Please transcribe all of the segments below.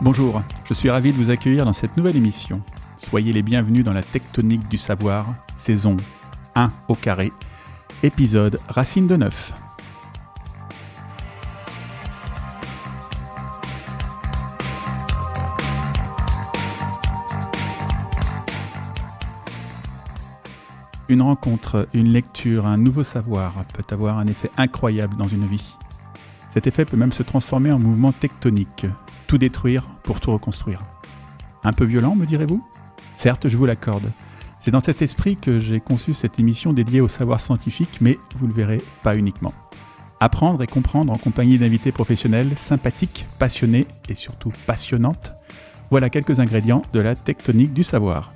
Bonjour, je suis ravi de vous accueillir dans cette nouvelle émission. Soyez les bienvenus dans la Tectonique du savoir, saison 1 au carré, épisode Racine de Neuf. Une rencontre, une lecture, un nouveau savoir peut avoir un effet incroyable dans une vie. Cet effet peut même se transformer en mouvement tectonique, tout détruire pour tout reconstruire. Un peu violent, me direz-vous ? Certes, je vous l'accorde. C'est dans cet esprit que j'ai conçu cette émission dédiée au savoir scientifique, mais vous le verrez, pas uniquement. Apprendre et comprendre en compagnie d'invités professionnels, sympathiques, passionnés et surtout passionnantes. Voilà quelques ingrédients de la tectonique du savoir.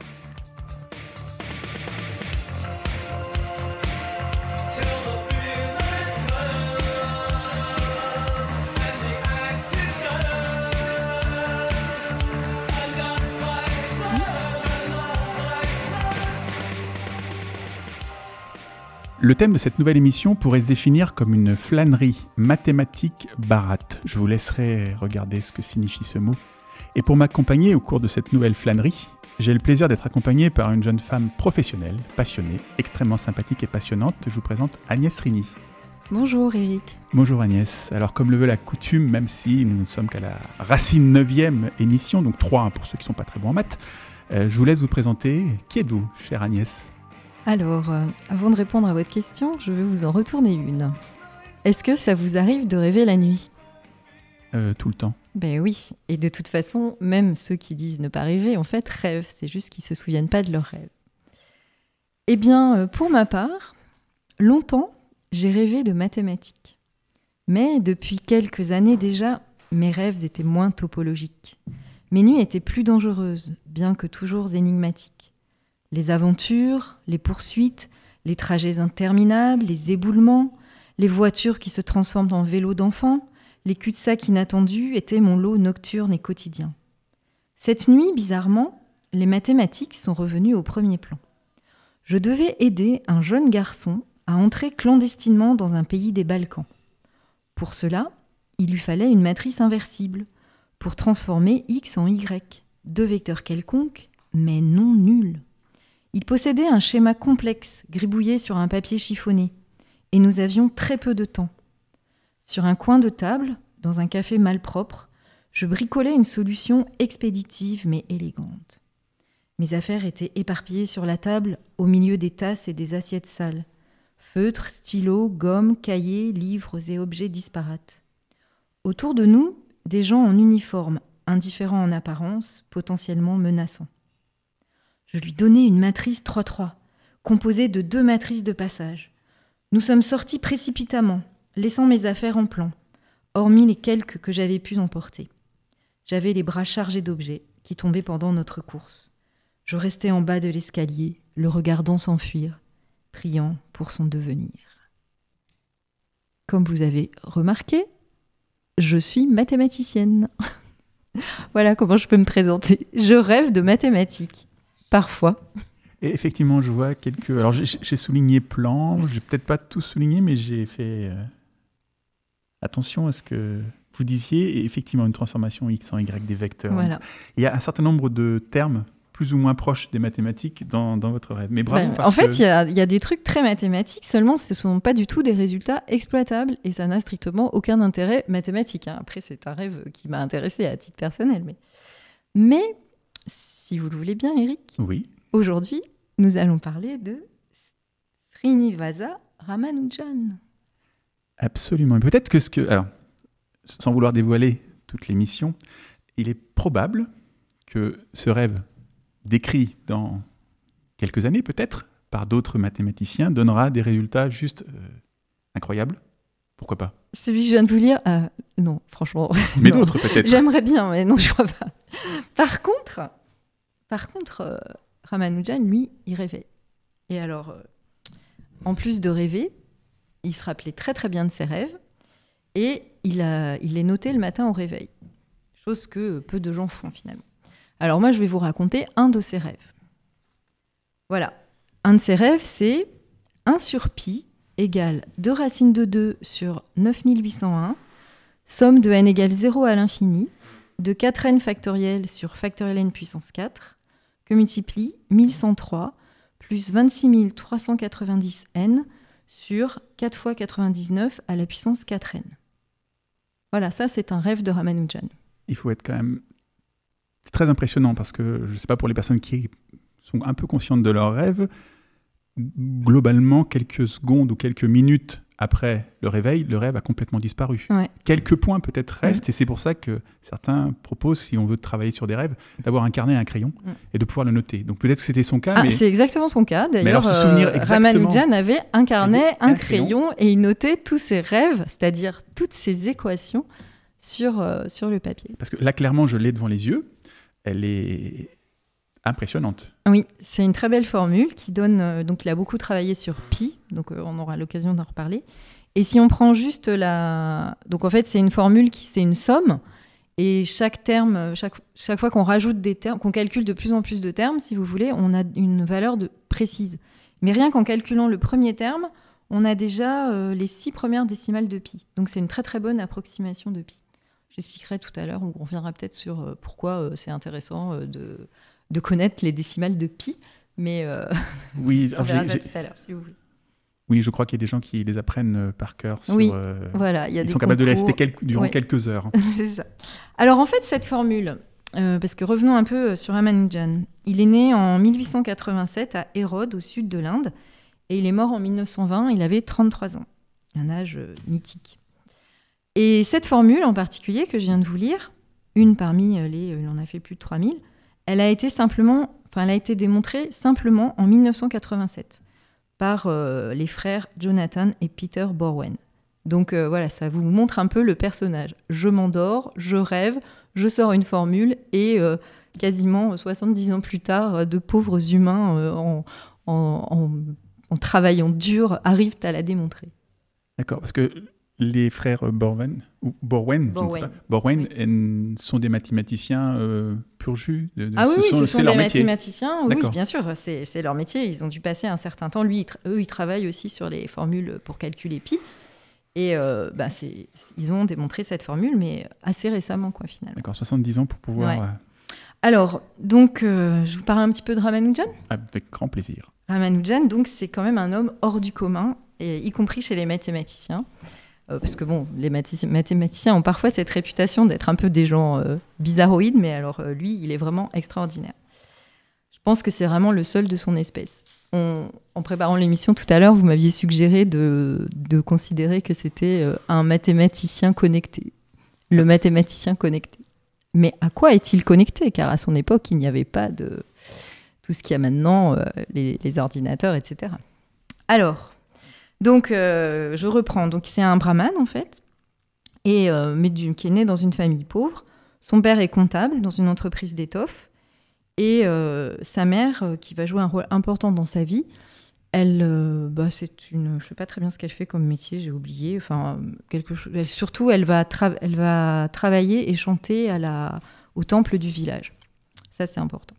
Le thème de cette nouvelle émission pourrait se définir comme une flânerie mathématique barate. Je vous laisserai regarder ce que signifie ce mot. Et pour m'accompagner au cours de cette nouvelle flânerie, j'ai le plaisir d'être accompagné par une jeune femme professionnelle, passionnée, extrêmement sympathique et passionnante. Je vous présente Agnès Rini. Bonjour Eric. Bonjour Agnès. Alors comme le veut la coutume, même si nous ne sommes qu'à la racine 9e émission, donc 3 pour ceux qui ne sont pas très bons en maths, je vous laisse vous présenter. Qui êtes-vous, chère Agnès ? Alors, avant de répondre à votre question, je vais vous en retourner une. Est-ce que ça vous arrive de rêver la nuit ? Tout le temps. Ben oui, et de toute façon, même ceux qui disent ne pas rêver, en fait, rêvent. C'est juste qu'ils ne se souviennent pas de leurs rêves. Eh bien, pour ma part, longtemps, j'ai rêvé de mathématiques. Mais depuis quelques années déjà, mes rêves étaient moins topologiques. Mes nuits étaient plus dangereuses, bien que toujours énigmatiques. Les aventures, les poursuites, les trajets interminables, les éboulements, les voitures qui se transforment en vélos d'enfants, les cul-de-sac inattendus étaient mon lot nocturne et quotidien. Cette nuit, bizarrement, les mathématiques sont revenues au premier plan. Je devais aider un jeune garçon à entrer clandestinement dans un pays des Balkans. Pour cela, il lui fallait une matrice inversible pour transformer X en Y, deux vecteurs quelconques, mais non nuls. Il possédait un schéma complexe, gribouillé sur un papier chiffonné, et nous avions très peu de temps. Sur un coin de table, dans un café malpropre, je bricolais une solution expéditive mais élégante. Mes affaires étaient éparpillées sur la table, au milieu des tasses et des assiettes sales. Feutres, stylos, gommes, cahiers, livres et objets disparates. Autour de nous, des gens en uniforme, indifférents en apparence, potentiellement menaçants. Je lui donnais une matrice 3-3, composée de 2 matrices de passage. Nous sommes sortis précipitamment, laissant mes affaires en plan, hormis les quelques que j'avais pu emporter. J'avais les bras chargés d'objets qui tombaient pendant notre course. Je restais en bas de l'escalier, le regardant s'enfuir, priant pour son devenir. Comme vous avez remarqué, je suis mathématicienne. Voilà comment je peux me présenter. Je rêve de mathématiques. Parfois. Et effectivement, je vois quelques... Alors, j'ai souligné plan, j'ai peut-être pas tout souligné, mais j'ai fait attention à ce que vous disiez. Et effectivement, une transformation X en Y des vecteurs. Voilà. Il y a un certain nombre de termes plus ou moins proches des mathématiques dans votre rêve. Mais bravo, En fait, il y a des trucs très mathématiques, seulement ce ne sont pas du tout des résultats exploitables et ça n'a strictement aucun intérêt mathématique. Après, c'est un rêve qui m'a intéressée à titre personnel. Mais si vous le voulez bien, Eric, oui. Aujourd'hui, nous allons parler de Srinivasa Ramanujan. Absolument. Peut-être que... Alors, sans vouloir dévoiler toute l'émission, il est probable que ce rêve, décrit dans quelques années peut-être, par d'autres mathématiciens, donnera des résultats juste incroyables. Pourquoi pas ? Celui que je viens de vous lire, non, franchement. Mais non. d'autres peut-être. J'aimerais bien, mais non, je crois pas. Par contre, Ramanujan, lui, il rêvait. Et alors, en plus de rêver, il se rappelait très très bien de ses rêves et il les notait le matin au réveil. Chose que peu de gens font finalement. Alors moi, je vais vous raconter un de ses rêves. Voilà. Un de ses rêves, c'est 1 sur pi égale 2 racines de 2 sur 9801, somme de n égale 0 à l'infini, de 4n factoriel sur factoriel n puissance 4 que multiplie 1103 plus 26 390n sur 4 fois 99 à la puissance 4n. Voilà, ça c'est un rêve de Ramanujan. Il faut être quand même... C'est très impressionnant parce que, je ne sais pas, pour les personnes qui sont un peu conscientes de leurs rêves, globalement, quelques secondes ou quelques minutes après le réveil, le rêve a complètement disparu. Ouais. Quelques points peut-être restent, et c'est pour ça que certains proposent, si on veut travailler sur des rêves, d'avoir un carnet et un crayon et de pouvoir le noter. Donc peut-être que c'était son cas. Mais... C'est exactement son cas. D'ailleurs, Ramanujan avait un carnet, un crayon, et il notait tous ses rêves, c'est-à-dire toutes ses équations sur le papier. Parce que là, clairement, je l'ai devant les yeux. Elle est impressionnante. Oui, c'est une très belle formule qui donne... donc, il a beaucoup travaillé sur pi, donc on aura l'occasion d'en reparler. Et si on prend juste la... Donc, en fait, c'est une formule c'est une somme. Et chaque terme, chaque fois qu'on rajoute des termes, qu'on calcule de plus en plus de termes, si vous voulez, on a une valeur précise. Mais rien qu'en calculant le premier terme, on a déjà les 6 premières décimales de pi. Donc, c'est une très, très bonne approximation de pi. J'expliquerai tout à l'heure, on reviendra peut-être sur pourquoi c'est intéressant de connaître les décimales de pi, mais oui, on verra ça tout à l'heure, si vous voulez. Oui, je crois qu'il y a des gens qui les apprennent par cœur. Oui, voilà. Ils sont capables de la réciter durant quelques heures. C'est ça. Alors, en fait, cette formule, parce que revenons un peu sur Ramanujan, il est né en 1887 à Hérode, au sud de l'Inde, et il est mort en 1920, il avait 33 ans, un âge mythique. Et cette formule en particulier que je viens de vous lire, une parmi il en a fait plus de 3000, elle a été démontrée simplement en 1987 par les frères Jonathan et Peter Borwen. Donc voilà, ça vous montre un peu le personnage. Je m'endors, je rêve, je sors une formule et quasiment 70 ans plus tard, de pauvres humains en travaillant dur arrivent à la démontrer. D'accord, parce que les frères Borwen sont des mathématiciens pur jus ce sont des mathématiciens, oui, D'accord. Bien sûr, c'est leur métier. Ils ont dû passer un certain temps. Eux, ils travaillent aussi sur les formules pour calculer pi. Et ils ont démontré cette formule, mais assez récemment, quoi, finalement. D'accord, 70 ans pour pouvoir... Ouais. Alors, donc, je vous parle un petit peu de Ramanujan. Avec grand plaisir. Ramanujan, donc, c'est quand même un homme hors du commun, y compris chez les mathématiciens. Parce que bon, les mathématiciens ont parfois cette réputation d'être un peu des gens bizarroïdes, mais alors lui, il est vraiment extraordinaire. Je pense que c'est vraiment le seul de son espèce. En préparant l'émission tout à l'heure, vous m'aviez suggéré de considérer que c'était un mathématicien connecté. Le mathématicien connecté. Mais à quoi est-il connecté ? Car à son époque, il n'y avait pas de tout ce qu'il y a maintenant, les ordinateurs, etc. Alors... Donc, je reprends. Donc, c'est un brahman, en fait, qui est né dans une famille pauvre. Son père est comptable dans une entreprise d'étoffes. Et sa mère, qui va jouer un rôle important dans sa vie, je ne sais pas très bien ce qu'elle fait comme métier, j'ai oublié. Enfin, quelque chose. Surtout, elle va travailler et chanter au temple du village. Ça, c'est important.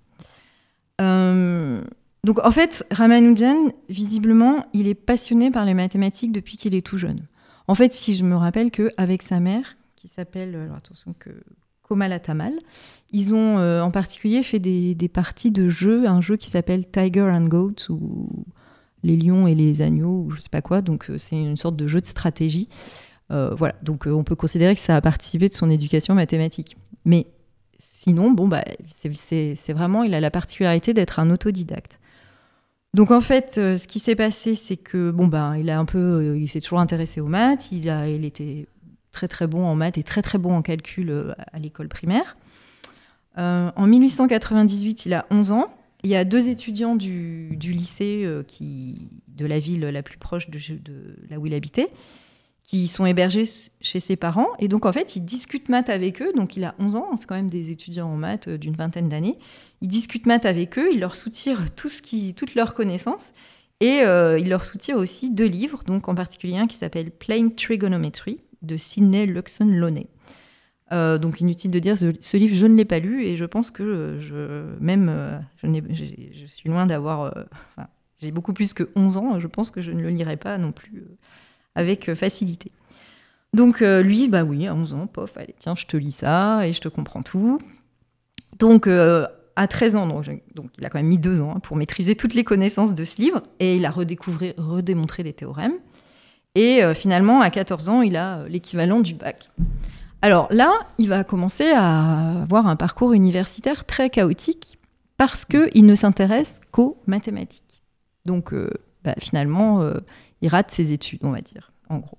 Donc, en fait, Ramanujan, visiblement, il est passionné par les mathématiques depuis qu'il est tout jeune. En fait, si je me rappelle qu'avec sa mère, qui s'appelle, Komala Tamal, ils ont en particulier fait des parties de jeux, un jeu qui s'appelle Tiger and Goats, ou les lions et les agneaux, ou je ne sais pas quoi. Donc, c'est une sorte de jeu de stratégie. Voilà, donc on peut considérer que ça a participé de son éducation mathématique. Mais sinon, c'est vraiment, il a la particularité d'être un autodidacte. Donc en fait, ce qui s'est passé, c'est que il s'est toujours intéressé aux maths. Il était très très bon en maths et très très bon en calcul à l'école primaire. En 1898, il a 11 ans. Il y a 2 étudiants du lycée de la ville la plus proche de là où il habitait, qui sont hébergés chez ses parents. Et donc, en fait, il discute maths avec eux. Donc, il a 11 ans. C'est quand même des étudiants en maths d'une vingtaine d'années. Il discute maths avec eux. Il leur soutire toutes leurs connaissances. Et il leur soutire aussi 2 livres, donc en particulier un qui s'appelle Plain Trigonometry de Sidney Luxon Lowney. Donc, inutile de dire, ce livre, je ne l'ai pas lu. Et je pense que je suis loin d'avoir... j'ai beaucoup plus que 11 ans. Je pense que je ne le lirai pas non plus... avec facilité. Donc lui, bah oui, à 11 ans, pof, allez, tiens, je te lis ça et je te comprends tout. Donc à 13 ans, donc il a quand même mis 2 ans pour maîtriser toutes les connaissances de ce livre, et il a redémontré des théorèmes. Et finalement, à 14 ans, il a l'équivalent du bac. Alors là, il va commencer à avoir un parcours universitaire très chaotique parce qu'il ne s'intéresse qu'aux mathématiques. Donc finalement, il rate ses études, on va dire, en gros.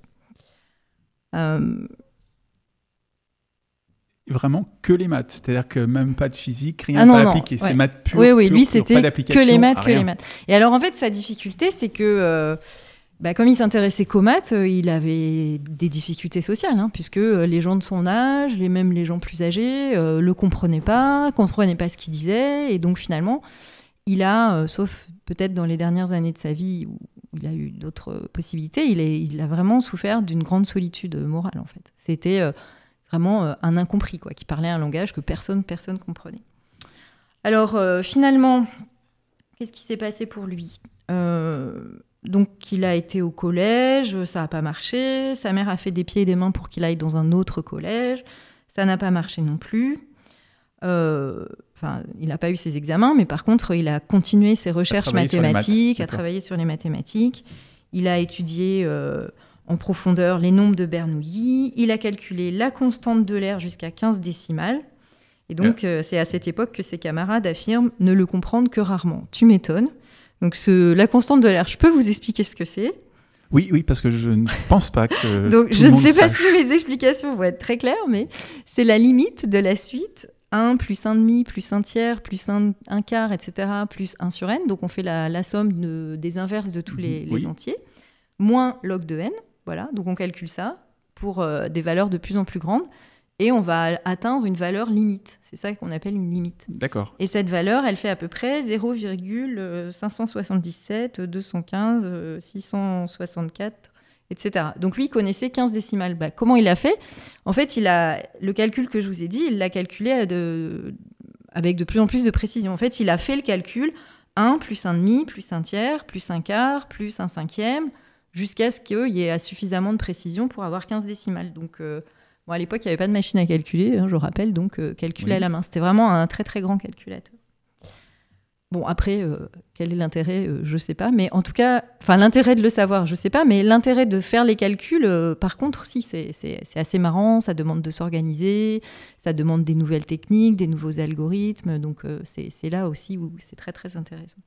Vraiment que les maths, c'est-à-dire que même pas de physique, rien pas appliqué, ouais. C'est maths pur. Oui, lui pur, c'était que les maths. Et alors en fait, sa difficulté, c'est que comme il s'intéressait qu'aux maths, il avait des difficultés sociales, puisque les gens de son âge, même les gens plus âgés, le comprenaient pas ce qu'il disait, et donc finalement, il a, sauf peut-être dans les dernières années de sa vie où il a eu d'autres possibilités, il a vraiment souffert d'une grande solitude morale en fait. C'était vraiment un incompris, qui parlait un langage que personne comprenait. Alors finalement, qu'est-ce qui s'est passé pour lui ? Donc il a été au collège, ça n'a pas marché, sa mère a fait des pieds et des mains pour qu'il aille dans un autre collège, ça n'a pas marché non plus. Il n'a pas eu ses examens, mais par contre il a continué ses recherches mathématiques, à travailler sur les mathématiques. Il a étudié en profondeur les nombres de Bernoulli, il a calculé la constante de l'air jusqu'à 15 décimales. Et donc, c'est à cette époque que ses camarades affirment ne le comprendre que rarement. Tu m'étonnes. Donc, la constante de l'air, je peux vous expliquer ce que c'est ? Oui, parce que je ne pense pas que. Donc, je ne sais pas si mes explications vont être très claires, mais c'est la limite de la suite 1 plus 1,5 plus 1 tiers plus 1 quart, etc., plus 1 sur n. Donc, on fait la somme des inverses de tous les entiers, moins log de n. Voilà, donc on calcule ça pour des valeurs de plus en plus grandes. Et on va atteindre une valeur limite. C'est ça qu'on appelle une limite. D'accord. Et cette valeur, elle fait à peu près 0,577, 215, 664, etc. Donc lui, il connaissait 15 décimales. Comment il a fait ? En fait, le calcul que je vous ai dit, il l'a calculé avec de plus en plus de précision. En fait, il a fait le calcul 1 plus 1,5 plus 1 tiers plus 1 quart plus 1 cinquième, jusqu'à ce qu'il y ait suffisamment de précision pour avoir 15 décimales. Donc... à l'époque, il n'y avait pas de machine à calculer, je rappelle, donc calculer à la main. C'était vraiment un très, très grand calculateur. Bon, après, quel est l'intérêt ? Je ne sais pas. Mais en tout cas, l'intérêt de le savoir, je ne sais pas. Mais l'intérêt de faire les calculs, par contre, si, c'est assez marrant. Ça demande de s'organiser. Ça demande des nouvelles techniques, des nouveaux algorithmes. Donc, c'est là aussi où c'est très, très intéressant.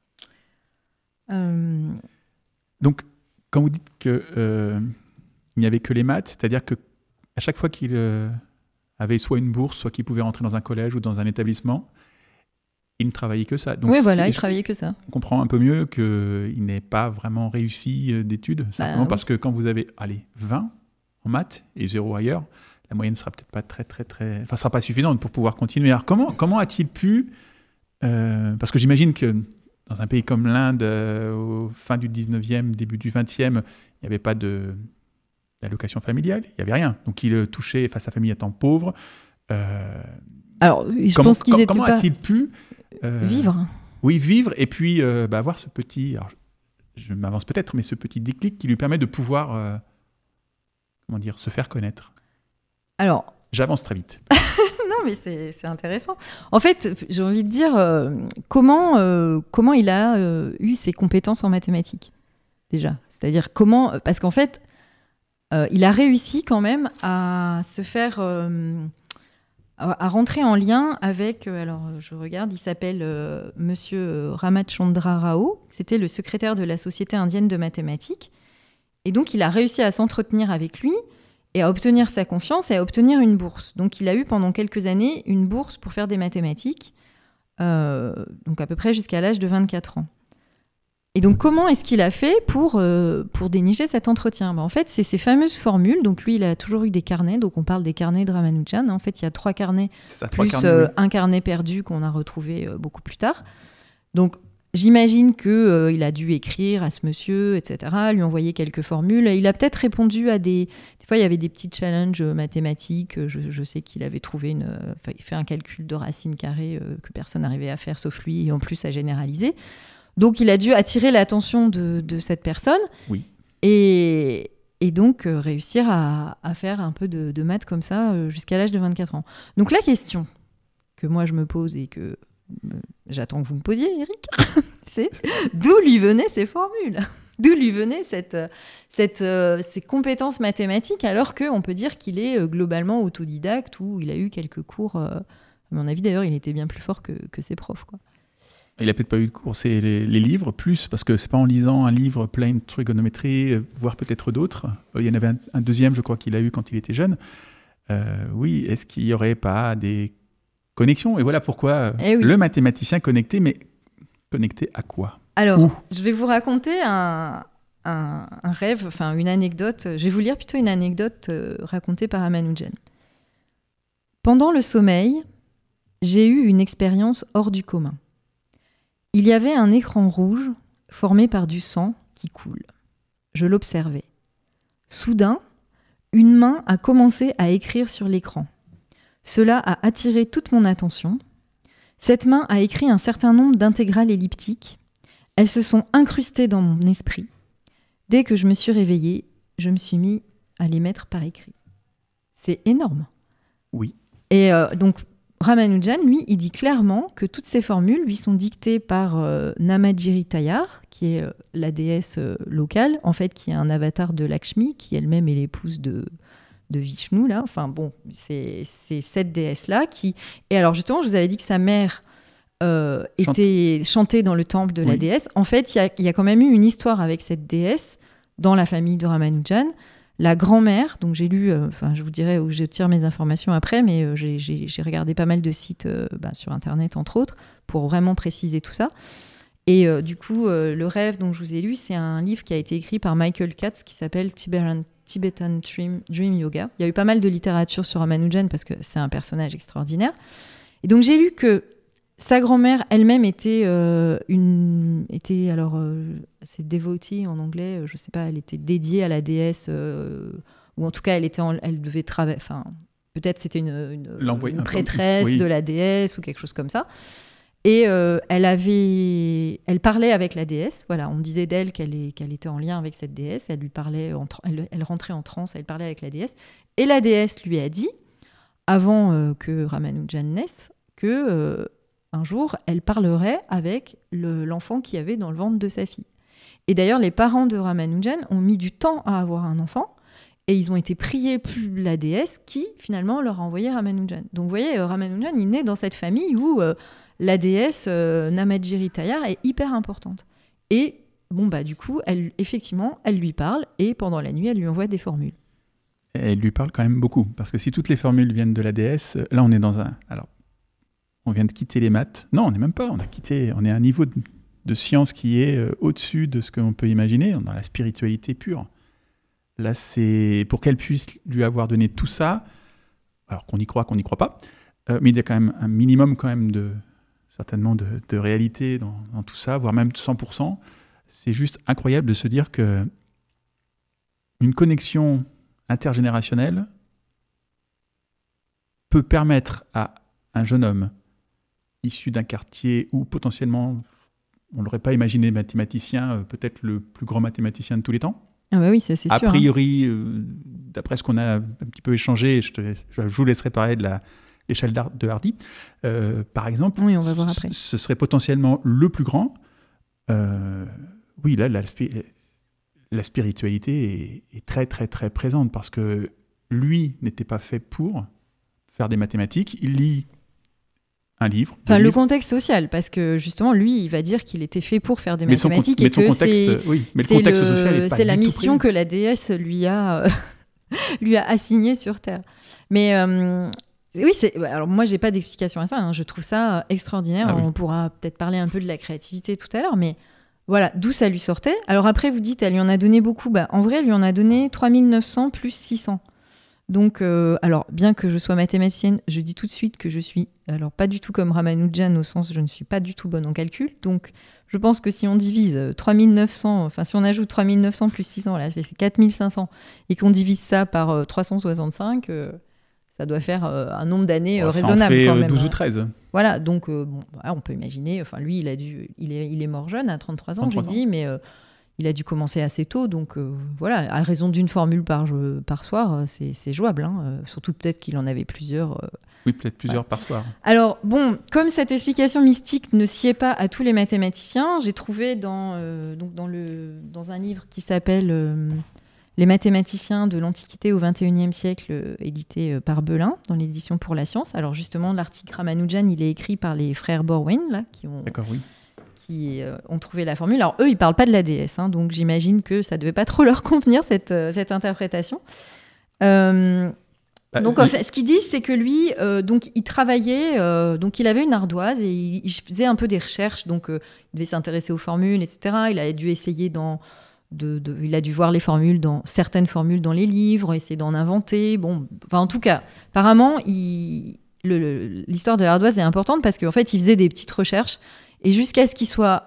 Donc, quand vous dites qu'il n'y avait que les maths, c'est-à-dire que à chaque fois qu'il avait soit une bourse, soit qu'il pouvait rentrer dans un collège ou dans un établissement, il ne travaillait que ça. Donc, il travaillait que ça. On comprend un peu mieux qu'il n'ait pas vraiment réussi d'études, simplement parce que quand vous avez 20 en maths et 0 ailleurs, la moyenne ne sera peut-être pas sera pas suffisante pour pouvoir continuer. Alors comment a-t-il pu parce que j'imagine que dans un pays comme l'Inde, au fin du 19e, début du 20e, il n'y avait pas d'allocation familiale, il n'y avait rien. Donc il touchait, sa famille étant pauvre. Alors, je pense qu'ils étaient comment a-t-il pu vivre ? Oui, vivre, et puis avoir ce petit... Alors, je m'avance peut-être, mais ce petit déclic qui lui permet de pouvoir se faire connaître. Alors... J'avance très vite. Non, mais c'est intéressant. En fait, j'ai envie de dire, comment il a eu ses compétences en mathématiques, déjà. C'est-à-dire comment... Parce qu'en fait... il a réussi quand même à se faire, à rentrer en lien avec, alors je regarde, il s'appelle Monsieur Ramachandra Rao, c'était le secrétaire de la Société indienne de mathématiques, et donc il a réussi à s'entretenir avec lui et à obtenir sa confiance et à obtenir une bourse. Donc il a eu pendant quelques années une bourse pour faire des mathématiques, donc à peu près jusqu'à l'âge de 24 ans. Et donc, comment est-ce qu'il a fait pour dénicher cet entretien ? En fait, c'est ces fameuses formules. Donc, lui, il a toujours eu des carnets. Donc, on parle des carnets de Ramanujan. En fait, il y a 3 carnets, un carnet perdu qu'on a retrouvé beaucoup plus tard. Donc, j'imagine qu'il a dû écrire à ce monsieur, etc., lui envoyer quelques formules. Il a peut-être répondu à des fois, il y avait des petits challenges mathématiques. Je sais qu'il avait trouvé il fait un calcul de racine carrée que personne n'arrivait à faire, sauf lui, et en plus à généraliser. Donc, il a dû attirer l'attention de cette personne. Oui. Et et donc réussir à faire un peu de maths comme ça jusqu'à l'âge de 24 ans. Donc la question que moi je me pose et que j'attends que vous me posiez, Eric, c'est d'où lui venaient ces formules ? D'où lui venaient ces compétences mathématiques, alors qu'on peut dire qu'il est globalement autodidacte ou il a eu quelques cours. À mon avis, d'ailleurs, il était bien plus fort que ses profs, quoi. Il n'a peut-être pas eu de cours, c'est les livres, plus, parce que c'est pas en lisant un livre plein de trigonométrie, voire peut-être d'autres. Il y en avait un deuxième, je crois, qu'il a eu quand il était jeune. Oui, est-ce qu'il n'y aurait pas des connexions ? Et voilà pourquoi le mathématicien connecté, mais connecté à quoi ? Alors, je vais vous raconter un rêve, enfin une anecdote. Je vais vous lire plutôt une anecdote racontée par Ramanujan. Pendant le sommeil, j'ai eu une expérience hors du commun. Il y avait un écran rouge formé par du sang qui coule. Je l'observais. Soudain, une main a commencé à écrire sur l'écran. Cela a attiré toute mon attention. Cette main a écrit un certain nombre d'intégrales elliptiques. Elles se sont incrustées dans mon esprit. Dès que je me suis réveillée, je me suis mis à les mettre par écrit. C'est énorme. Oui. Et donc, Ramanujan, lui, il dit clairement que toutes ces formules lui sont dictées par Namagiri Tayar, qui est la déesse locale, en fait, qui est un avatar de Lakshmi, qui elle-même est l'épouse de Vishnu, là. Enfin bon, c'est cette déesse-là qui... Et alors justement, je vous avais dit que sa mère était chantée dans le temple de la déesse. En fait, il y a quand même eu une histoire avec cette déesse dans la famille de Ramanujan. La grand-mère, donc j'ai lu, je vous dirai où je tire mes informations après, mais j'ai regardé pas mal de sites sur Internet, entre autres, pour vraiment préciser tout ça. Et du coup, le rêve dont je vous ai lu, c'est un livre qui a été écrit par Michael Katz qui s'appelle Tibetan Dream Yoga. Il y a eu pas mal de littérature sur Ramanujan parce que c'est un personnage extraordinaire. Et donc j'ai lu que sa grand-mère elle-même était c'est devotee en anglais, je sais pas, elle était dédiée à la déesse, ou en tout cas elle devait travailler, enfin peut-être c'était une prêtresse de la déesse ou quelque chose comme ça. Et elle parlait avec la déesse. Voilà, on disait d'elle qu'elle était en lien avec cette déesse. Elle lui parlait, elle rentrait en transe, elle parlait avec la déesse. Et la déesse lui a dit, avant que Ramanujan naisse, que un jour, elle parlerait avec l'enfant qui avait dans le ventre de sa fille. Et d'ailleurs, les parents de Ramanujan ont mis du temps à avoir un enfant. Et ils ont été priés par la déesse qui, finalement, leur a envoyé Ramanujan. Donc, vous voyez, Ramanujan, il naît dans cette famille où... la déesse Namagiri Tayar est hyper importante. Et du coup, elle lui parle et pendant la nuit, elle lui envoie des formules. Elle lui parle quand même beaucoup, parce que si toutes les formules viennent de la déesse, là on est dans un... Alors, on vient de quitter les maths. Non, on n'est même pas. On est à un niveau de science qui est au-dessus de ce qu'on peut imaginer, dans la spiritualité pure. Là, c'est pour qu'elle puisse lui avoir donné tout ça, alors qu'on y croit pas, mais il y a quand même un minimum quand même certainement de réalité dans tout ça, voire même 100%. C'est juste incroyable de se dire que une connexion intergénérationnelle peut permettre à un jeune homme issu d'un quartier où potentiellement on ne l'aurait pas imaginé mathématicien, peut-être le plus grand mathématicien de tous les temps. Ah bah oui, ça c'est sûr. A priori, d'après ce qu'on a un petit peu échangé, je vous laisserai parler de l'échelle de Hardy, par exemple. Oui, on va voir après. Ce serait potentiellement le plus grand. Oui, là, la spiritualité est très, très, très présente parce que lui n'était pas fait pour faire des mathématiques. Il lit un livre. Enfin, le contexte social, parce que justement, lui, il va dire qu'il était fait pour faire des mathématiques et que le contexte social est pas c'est la du tout mission prévu. que la déesse lui a assignée sur Terre. Mais oui, alors moi, j'ai pas d'explication à ça. Hein. Je trouve ça extraordinaire. Ah oui. On pourra peut-être parler un peu de la créativité tout à l'heure, mais voilà, d'où ça lui sortait. Alors après, vous dites, elle lui en a donné beaucoup. En vrai, elle lui en a donné 3900 plus 600. Donc, alors, bien que je sois mathématicienne, je dis tout de suite que je suis, alors pas du tout comme Ramanujan, au sens où je ne suis pas du tout bonne en calcul. Donc, je pense que si on divise 3900, enfin, si on ajoute 3900 plus 600, là, ça fait 4500, et qu'on divise ça par 365, ça doit faire un nombre d'années raisonnable. Ça en fait quand même. 12 ou 13. Voilà, donc, on peut imaginer, enfin, lui, il est mort jeune, à 33 ans, j'ai dit, mais... il a dû commencer assez tôt, donc voilà, à raison d'une formule par soir, c'est jouable. Surtout peut-être qu'il en avait plusieurs. Oui, peut-être plusieurs par soir. Alors, bon, comme cette explication mystique ne sied pas à tous les mathématiciens, j'ai trouvé dans un livre qui s'appelle Les mathématiciens de l'Antiquité au XXIe siècle, édité par Belin, dans l'édition Pour la Science. Alors justement, l'article Ramanujan, il est écrit par les frères Borwein, là, qui ont trouvé la formule. Alors eux, ils ne parlent pas de la déesse, donc j'imagine que ça ne devait pas trop leur convenir, cette interprétation. Donc en fait, ce qu'ils disent, c'est que lui, donc il travaillait, donc il avait une ardoise et il faisait un peu des recherches, donc il devait s'intéresser aux formules, etc. Il a dû essayer il a dû voir certaines formules dans les livres, essayer d'en inventer. Bon, enfin en tout cas, apparemment, l'histoire de l'ardoise est importante parce qu'en fait, il faisait des petites recherches et jusqu'à ce qu'il soit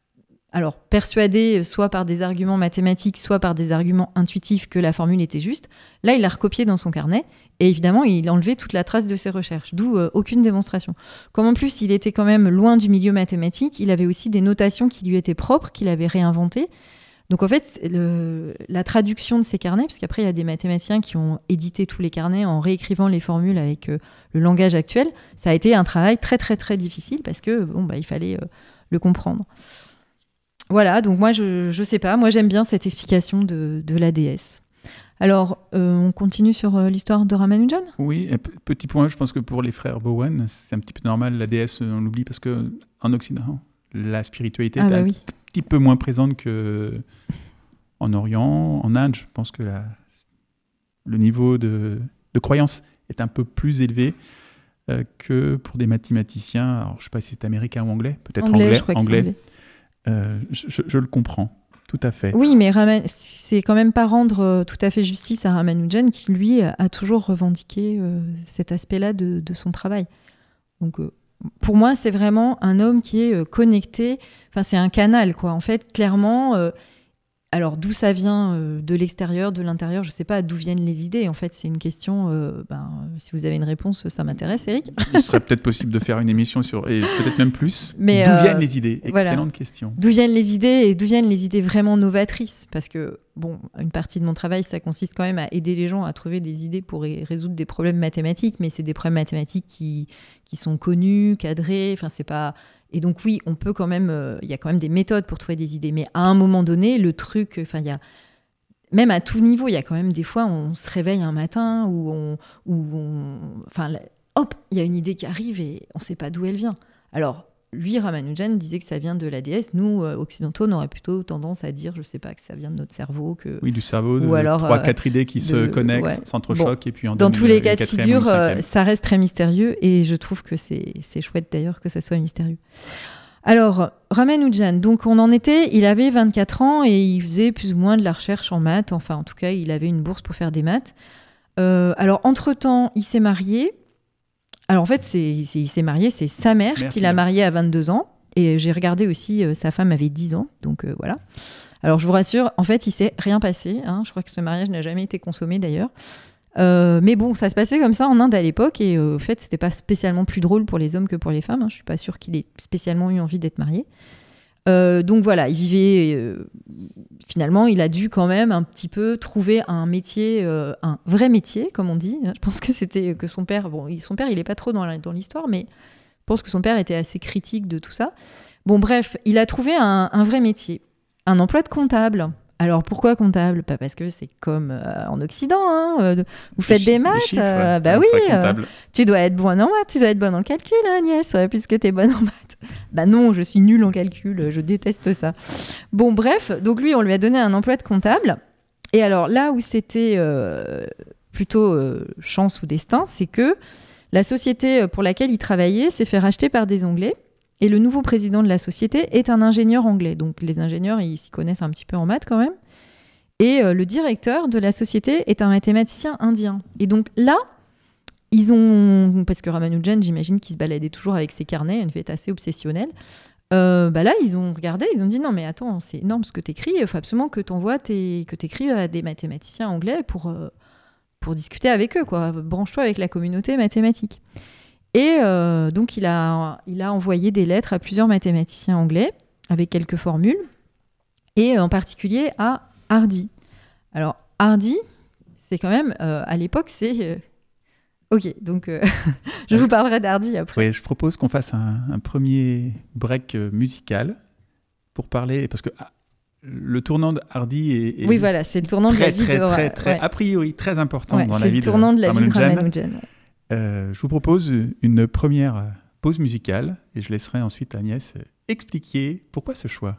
persuadé, soit par des arguments mathématiques, soit par des arguments intuitifs que la formule était juste. Là, il l'a recopié dans son carnet. Et évidemment, il a enlevé toute la trace de ses recherches, d'où aucune démonstration. Comme en plus, il était quand même loin du milieu mathématique, il avait aussi des notations qui lui étaient propres, qu'il avait réinventées. Donc en fait, la traduction de ces carnets, parce qu'après, il y a des mathématiciens qui ont édité tous les carnets en réécrivant les formules avec le langage actuel, ça a été un travail très, très, très difficile parce que il fallait le comprendre. Voilà, donc moi, je sais pas. Moi, j'aime bien cette explication de la déesse. Alors, on continue sur l'histoire de Ramanujan ? Oui, petit point, je pense que pour les frères Bowen, c'est un petit peu normal, la déesse, on l'oublie parce qu'en Occident, la spiritualité est un petit peu moins présente qu'en Orient, en Inde. Je pense que le niveau de croyance est un peu plus élevé que pour des mathématiciens. Alors, je ne sais pas si c'est américain ou anglais, peut-être anglais. Je crois que c'est anglais. Je le comprends. Tout à fait. Oui, mais c'est quand même pas rendre tout à fait justice à Ramanujan qui, lui, a toujours revendiqué cet aspect-là de son travail. Donc, pour moi, c'est vraiment un homme qui est connecté. Enfin, c'est un canal, quoi. En fait, clairement, alors d'où ça vient de l'extérieur, de l'intérieur, je sais pas d'où viennent les idées. En fait, c'est une question. Si vous avez une réponse, ça m'intéresse, Eric. Il serait peut-être possible de faire une émission et peut-être même plus. Mais d'où viennent les idées ? Excellente question. D'où viennent les idées et d'où viennent les idées vraiment novatrices ? Parce que une partie de mon travail, ça consiste quand même à aider les gens à trouver des idées pour résoudre des problèmes mathématiques, mais c'est des problèmes mathématiques qui sont connus, cadrés. Enfin, c'est pas. Et donc oui, on peut quand même, il y a quand même des méthodes pour trouver des idées. Mais à un moment donné, le truc, il y a même à tout niveau, il y a quand même des fois, on se réveille un matin hop, il y a une idée qui arrive et on ne sait pas d'où elle vient. Alors lui, Ramanujan disait que ça vient de la déesse. Nous, occidentaux, on aurait plutôt tendance à dire, je ne sais pas, que ça vient de notre cerveau. Oui, du cerveau, ou alors 3-4 idées qui se connectent, s'entrechoquent et puis en dans tous les cas de figure, ça reste très mystérieux et je trouve que c'est chouette d'ailleurs que ça soit mystérieux. Alors, Ramanujan, donc on en était, il avait 24 ans et il faisait plus ou moins de la recherche en maths. Enfin, en tout cas, il avait une bourse pour faire des maths. Alors, entre-temps, il s'est marié. Alors en fait, il s'est marié, c'est sa mère qui l'a marié à 22 ans. Et j'ai regardé aussi, sa femme avait 10 ans. Donc voilà. Alors je vous rassure, en fait, il ne s'est rien passé. Je crois que ce mariage n'a jamais été consommé d'ailleurs. Mais bon, ça se passait comme ça en Inde à l'époque. Et en fait, ce n'était pas spécialement plus drôle pour les hommes que pour les femmes. Je ne suis pas sûre qu'il ait spécialement eu envie d'être marié. Donc voilà, il vivait... finalement, il a dû quand même un petit peu trouver un métier, un vrai métier, comme on dit. Je pense que c'était que son père... son père, il n'est pas trop dans l'histoire, mais je pense que son père était assez critique de tout ça. Bon, bref, il a trouvé un vrai métier. Un emploi de comptable. Alors, pourquoi comptable ? Pas parce que c'est comme en Occident, vous faites des maths, oui, tu dois être bonne en maths, tu dois être bonne en calcul, Agnès, puisque tu es bonne en maths. Non, je suis nulle en calcul, je déteste ça. Bon, bref, donc lui, on lui a donné un emploi de comptable. Et alors, là où c'était plutôt chance ou destin, c'est que la société pour laquelle il travaillait s'est fait racheter par des Anglais. Et le nouveau président de la société est un ingénieur anglais. Donc les ingénieurs, ils s'y connaissent un petit peu en maths quand même. Et le directeur de la société est un mathématicien indien. Et donc là, ils ont... Parce que Ramanujan, j'imagine qu'il se baladait toujours avec ses carnets, une fête assez obsessionnelle. Là, ils ont regardé, ils ont dit « Non, mais attends, c'est énorme ce que t'écris. Il faut absolument que t'écrives à des mathématiciens anglais pour discuter avec eux, quoi. Branche-toi avec la communauté mathématique. » Et donc, il a envoyé des lettres à plusieurs mathématiciens anglais avec quelques formules. et en particulier à Hardy. Alors, Hardy, c'est quand même, à l'époque, c'est... Ok, donc je vous parlerai d'Hardy après. Oui, je propose qu'on fasse un premier break musical pour parler, parce que le tournant de Hardy est oui, voilà, c'est le tournant de la vie très, a priori, très important dans la vie de Ramanujan. C'est le tournant de la vie de Ramanujan. Je vous propose une première pause musicale et je laisserai ensuite Agnès expliquer pourquoi ce choix.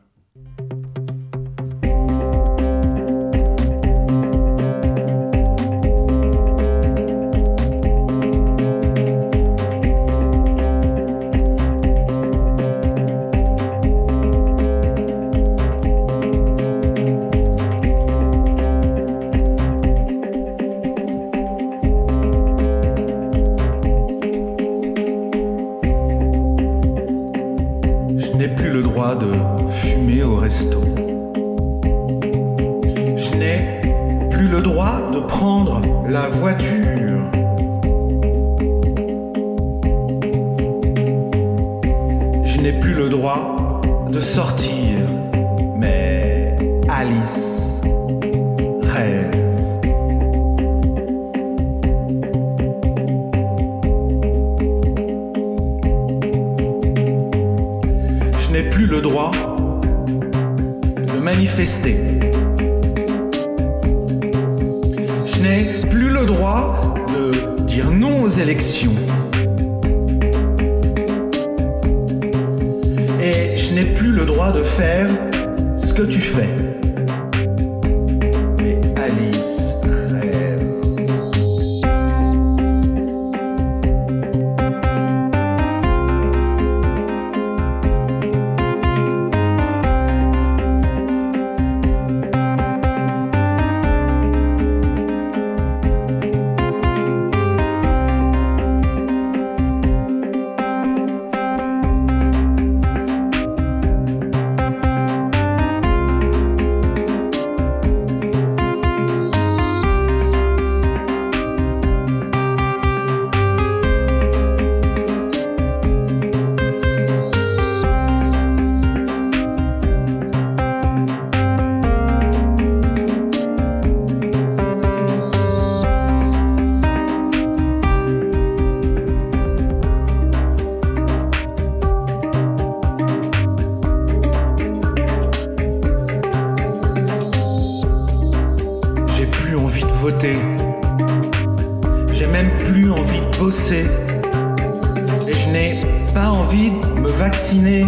De fumer au resto. Je n'ai plus le droit de prendre la voiture. Je n'ai plus le droit de sortir, mais Alice rêve. Je n'ai plus le droit de manifester. Je n'ai plus le droit de dire non aux élections. Et je n'ai plus le droit de faire ce que tu fais. Mais Alice rêve. J'ai même plus envie de bosser. Et je n'ai pas envie de me vacciner.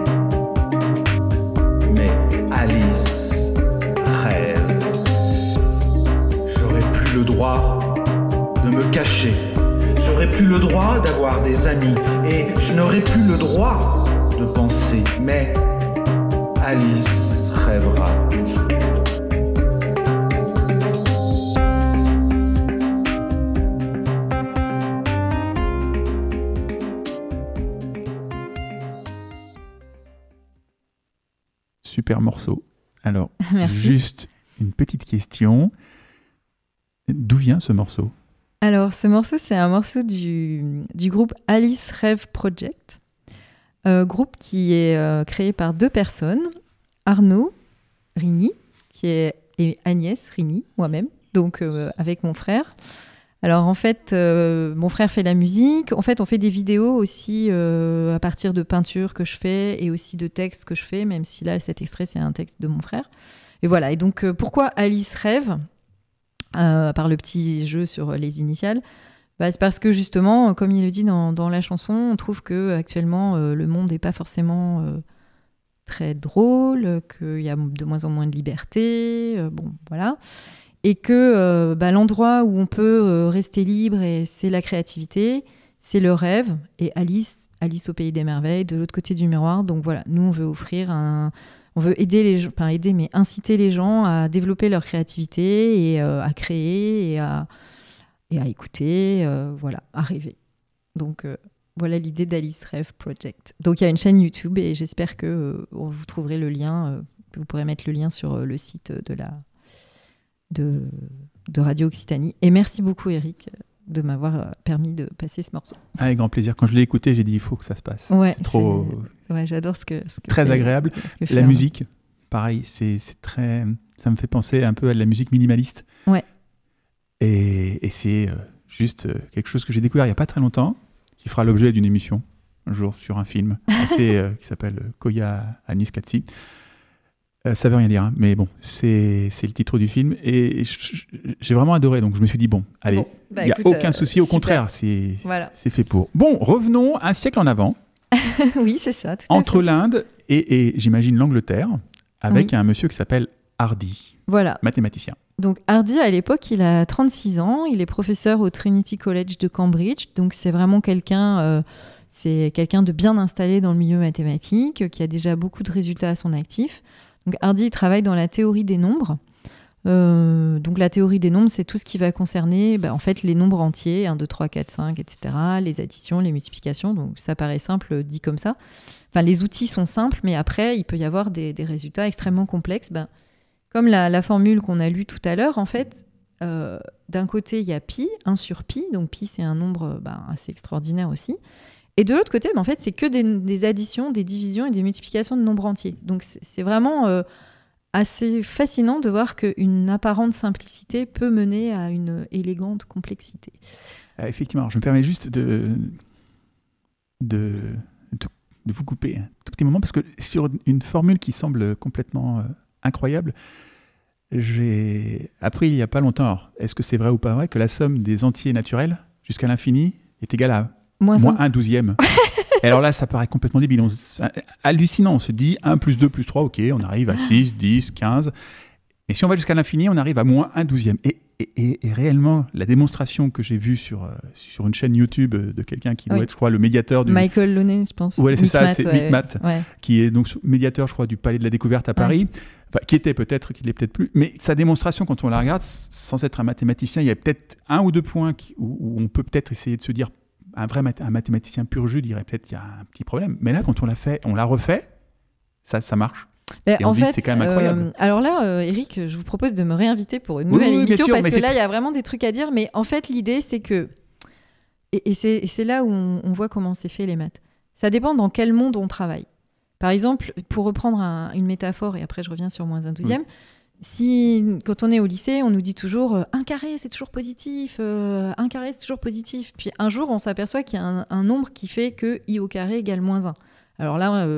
Mais Alice rêve. J'aurais plus le droit de me cacher. J'aurais plus le droit d'avoir des amis. Et je n'aurais plus le droit de penser. Mais Alice rêvera toujours. Super morceau. Alors, Merci. Juste une petite question. D'où vient ce morceau ? Alors, ce morceau, c'est un morceau du groupe Alice Rêve Project, groupe qui est créé par 2 personnes, Arnaud Rigny, et Agnès Rigny, moi-même, donc avec mon frère. Alors, en fait, mon frère fait la musique. En fait, on fait des vidéos aussi à partir de peintures que je fais et aussi de textes que je fais, même si là, cet extrait, c'est un texte de mon frère. Et voilà. Et donc, pourquoi Alice Rêve par le petit jeu sur les initiales, c'est parce que justement, comme il le dit dans la chanson, on trouve qu'actuellement, le monde n'est pas forcément très drôle, qu'il y a de moins en moins de liberté, bon, voilà. Et que l'endroit où on peut rester libre, c'est la créativité, c'est le rêve, et Alice au pays des merveilles, de l'autre côté du miroir. Donc voilà, nous, on veut offrir on veut aider les gens, pas aider, mais inciter les gens à développer leur créativité et à créer et à écouter, voilà, à rêver. Donc voilà l'idée d'Alice Rêve Project. Donc il y a une chaîne YouTube et j'espère que vous trouverez le lien, que vous pourrez mettre le lien sur le site de Radio Occitanie. Et merci beaucoup Eric de m'avoir permis de passer ce morceau. Avec grand plaisir. Quand je l'ai écouté, j'ai dit il faut que ça se passe. Ouais, c'est trop... Ouais, j'adore ce que très fait, agréable. ce que La fait, musique, pareil, c'est très... Ça me fait penser un peu à de la musique minimaliste. Ouais. Et c'est juste quelque chose que j'ai découvert il n'y a pas très longtemps, qui fera l'objet d'une émission un jour sur un film qui s'appelle Koya Aniskatsi. Ça veut rien dire, hein, mais bon, c'est le titre du film. Et j'ai vraiment adoré, donc je me suis dit, bon, allez, il n'y a aucun souci, au super. Contraire, c'est fait pour. Bon, revenons un siècle en avant. Oui, c'est ça. Entre l'Inde et j'imagine l'Angleterre, avec un monsieur qui s'appelle Hardy, voilà. Mathématicien. Donc Hardy, à l'époque, il a 36 ans, il est professeur au Trinity College de Cambridge, donc c'est vraiment quelqu'un de bien installé dans le milieu mathématique, qui a déjà beaucoup de résultats à son actif. Donc Hardy travaille dans la théorie des nombres. Donc la théorie des nombres, c'est tout ce qui va concerner en fait, les nombres entiers, 1, 2, 3, 4, 5, etc., les additions, les multiplications. Donc ça paraît simple dit comme ça. Enfin, les outils sont simples, mais après, il peut y avoir des résultats extrêmement complexes. Comme la formule qu'on a lue tout à l'heure, en fait, d'un côté, il y a pi, 1 sur pi. Donc pi, c'est un nombre assez extraordinaire aussi. Et de l'autre côté, en fait, c'est que des additions, des divisions et des multiplications de nombres entiers. Donc, c'est vraiment assez fascinant de voir qu'une apparente simplicité peut mener à une élégante complexité. Effectivement, je me permets juste de vous couper un tout petit moment, parce que sur une formule qui semble complètement incroyable, j'ai appris il n'y a pas longtemps, alors, est-ce que c'est vrai ou pas vrai, que la somme des entiers naturels jusqu'à l'infini est égale à moins 1/12. Et alors là, ça paraît complètement débile. Hallucinant. On se dit 1 plus 2 plus 3, ok, on arrive à 6, 10, 15. Et si on va jusqu'à l'infini, on arrive à moins 1/12. Et réellement, la démonstration que j'ai vue sur une chaîne YouTube de quelqu'un qui doit être, je crois, le médiateur du... Michael Launay, je pense. Ouais, c'est ça, c'est Micmath, qui est donc médiateur, je crois, du Palais de la Découverte à Paris. Enfin, qui était peut-être, qui ne l'est peut-être plus. Mais sa démonstration, quand on la regarde, sans être un mathématicien, il y a peut-être 1 ou 2 points où on peut peut-être essayer de se dire... Un mathématicien pur jus dirait peut-être qu'il y a un petit problème. Mais là, quand on l'a refait, ça marche. Et en fait, c'est quand même incroyable. Alors là, Eric, je vous propose de me réinviter pour une nouvelle émission, parce que là, il y a vraiment des trucs à dire. Mais en fait, l'idée, c'est que... Et c'est là où on voit comment c'est fait les maths. Ça dépend dans quel monde on travaille. Par exemple, pour reprendre une métaphore, et après je reviens sur moins 1/12, si, quand on est au lycée, on nous dit toujours 1 carré, c'est toujours positif, 1 carré, c'est toujours positif. Puis un jour, on s'aperçoit qu'il y a un nombre qui fait que i au carré égale moins 1. Alors là,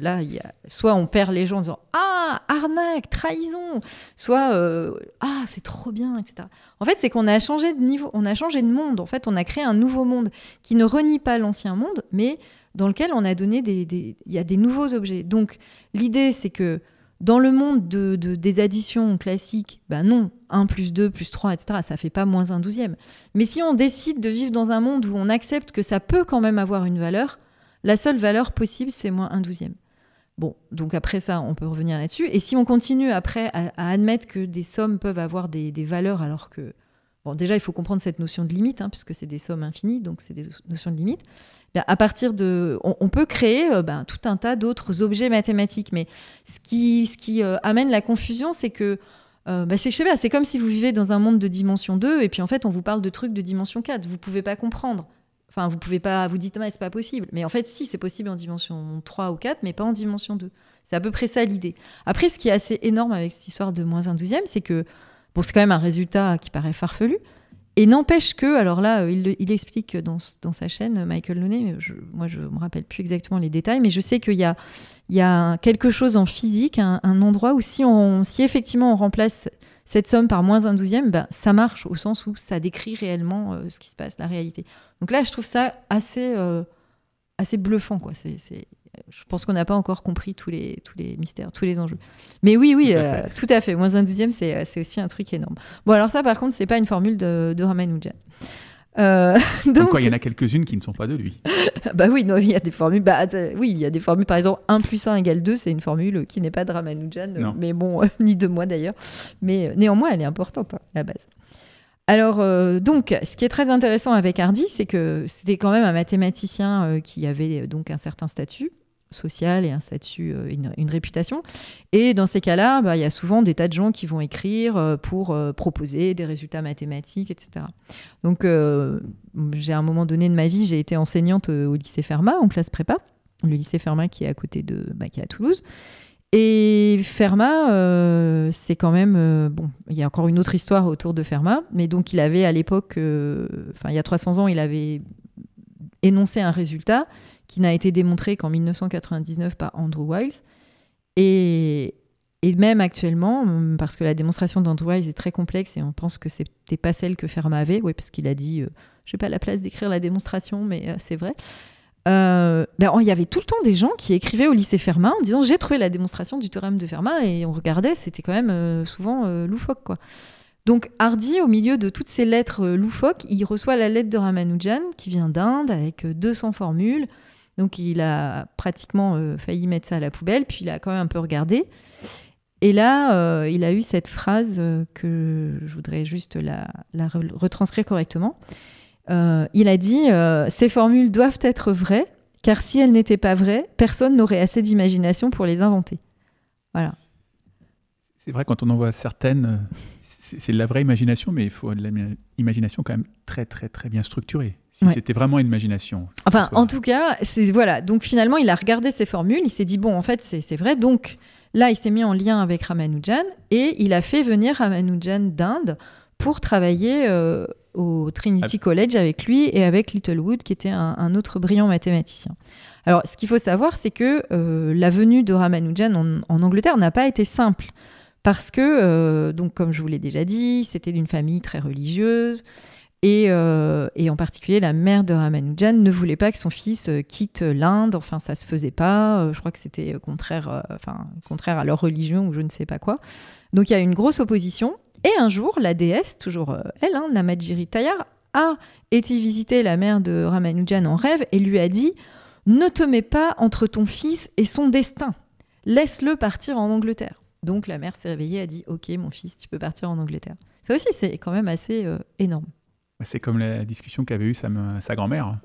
soit on perd les gens en disant « Ah, arnaque, trahison !» Soit « Ah, c'est trop bien !» etc. En fait, c'est qu'on a changé de niveau, on a changé de monde. En fait, on a créé un nouveau monde qui ne renie pas l'ancien monde, mais dans lequel on a donné il y a des nouveaux objets. Donc, l'idée, c'est que dans le monde des additions classiques, non, 1 plus 2 plus 3, etc., ça ne fait pas moins 1/12. Mais si on décide de vivre dans un monde où on accepte que ça peut quand même avoir une valeur, la seule valeur possible, c'est moins 1/12. Bon, donc après ça, on peut revenir là-dessus. Et si on continue après à admettre que des sommes peuvent avoir des valeurs, alors que... Bon, déjà, il faut comprendre cette notion de limite, puisque c'est des sommes infinies, donc c'est des notions de limite. À partir de... On peut créer tout un tas d'autres objets mathématiques. Mais ce qui amène la confusion, c'est que... c'est comme si vous vivez dans un monde de dimension 2, et puis en fait, on vous parle de trucs de dimension 4. Vous ne pouvez pas comprendre. Enfin, vous pouvez pas... Vous dites, c'est pas possible. Mais en fait, si, c'est possible en dimension 3 ou 4, mais pas en dimension 2. C'est à peu près ça l'idée. Après, ce qui est assez énorme avec cette histoire de moins 1/12, c'est que... Bon, c'est quand même un résultat qui paraît farfelu. Et n'empêche que, alors là, il explique dans sa chaîne, Michael Launay, moi je ne me rappelle plus exactement les détails, mais je sais qu'il y a quelque chose en physique, un endroit où si effectivement on remplace cette somme par moins 1/12, ça marche, au sens où ça décrit réellement ce qui se passe, la réalité. Donc là, je trouve ça assez bluffant, quoi. Je pense qu'on n'a pas encore compris tous les mystères, tous les enjeux. Mais oui, tout à fait. Moins 1/12, c'est aussi un truc énorme. Bon, alors ça, par contre, c'est pas une formule de Ramanujan. Donc quoi, il y en a quelques-unes qui ne sont pas de lui. Oui, non, il y a des formules. Il y a des formules, par exemple, 1 plus 1 égale 2, c'est une formule qui n'est pas de Ramanujan, mais bon, ni de moi d'ailleurs. Mais néanmoins, elle est importante à la base. Alors, donc, ce qui est très intéressant avec Hardy, c'est que c'était quand même un mathématicien qui avait donc un certain statut social et un statut, une réputation. Et dans ces cas-là, il y a souvent des tas de gens qui vont écrire pour proposer des résultats mathématiques, etc. Donc, à un moment donné de ma vie, j'ai été enseignante au lycée Fermat, en classe prépa, le lycée Fermat qui est à côté qui est à Toulouse. Et Fermat, c'est quand même... bon, il y a encore une autre histoire autour de Fermat, mais donc il avait à l'époque, il y a 300 ans, il avait énoncé un résultat qui n'a été démontré qu'en 1999 par Andrew Wiles. Et même actuellement, parce que la démonstration d'Andrew Wiles est très complexe et on pense que c'était pas celle que Fermat avait, oui, parce qu'il a dit, je n'ai pas la place d'écrire la démonstration, mais c'est vrai. Il y avait tout le temps des gens qui écrivaient au lycée Fermat en disant j'ai trouvé la démonstration du théorème de Fermat, et on regardait, c'était quand même souvent loufoque, quoi. Donc Hardy, au milieu de toutes ces lettres loufoques, il reçoit la lettre de Ramanujan qui vient d'Inde avec 200 formules. Donc il a pratiquement failli mettre ça à la poubelle, puis il a quand même un peu regardé. Et là, il a eu cette phrase que je voudrais juste la retranscrire correctement. Il a dit « Ces formules doivent être vraies, car si elles n'étaient pas vraies, personne n'aurait assez d'imagination pour les inventer. » Voilà. C'est vrai, quand on en voit certaines, c'est de la vraie imagination, mais il faut de l'imagination quand même très, très, très bien structurée. Si c'était vraiment une imagination. Enfin, en tout cas, voilà. Donc finalement, il a regardé ces formules, il s'est dit « Bon, en fait, c'est vrai. » Donc là, il s'est mis en lien avec Ramanujan et il a fait venir Ramanujan d'Inde pour travailler au Trinity College avec lui et avec Littlewood, qui était un autre brillant mathématicien. Alors, ce qu'il faut savoir, c'est que la venue de Ramanujan en Angleterre n'a pas été simple. Parce que, donc, comme je vous l'ai déjà dit, c'était d'une famille très religieuse. Et en particulier, la mère de Ramanujan ne voulait pas que son fils quitte l'Inde. Enfin, ça ne se faisait pas. Je crois que c'était contraire à leur religion ou je ne sais pas quoi. Donc, il y a eu une grosse opposition. Et un jour, la déesse, toujours elle, Namatjiri Tayar, a été visiter la mère de Ramanujan en rêve et lui a dit « Ne te mets pas entre ton fils et son destin. Laisse-le partir en Angleterre. » Donc, la mère s'est réveillée et a dit « Ok, mon fils, tu peux partir en Angleterre. » Ça aussi, c'est quand même assez énorme. C'est comme la discussion qu'avait eue sa grand-mère.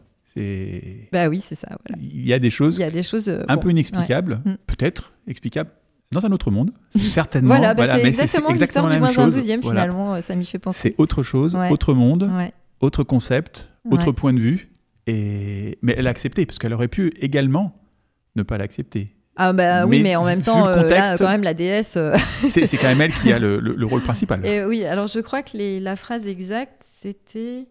Bah oui, c'est ça. Voilà. Il y a des choses, un peu inexplicables, peut-être explicables dans un autre monde, certainement. Voilà, c'est exactement l'histoire du moins un douzième, finalement, ça m'y fait penser. C'est autre chose, autre monde, autre concept, autre point de vue. Mais elle a accepté, parce qu'elle aurait pu également ne pas l'accepter. Ah bah oui, mais en même temps, là, quand même, la déesse... c'est quand même elle qui a le rôle principal. Et oui, alors je crois que la phrase exacte, c'était...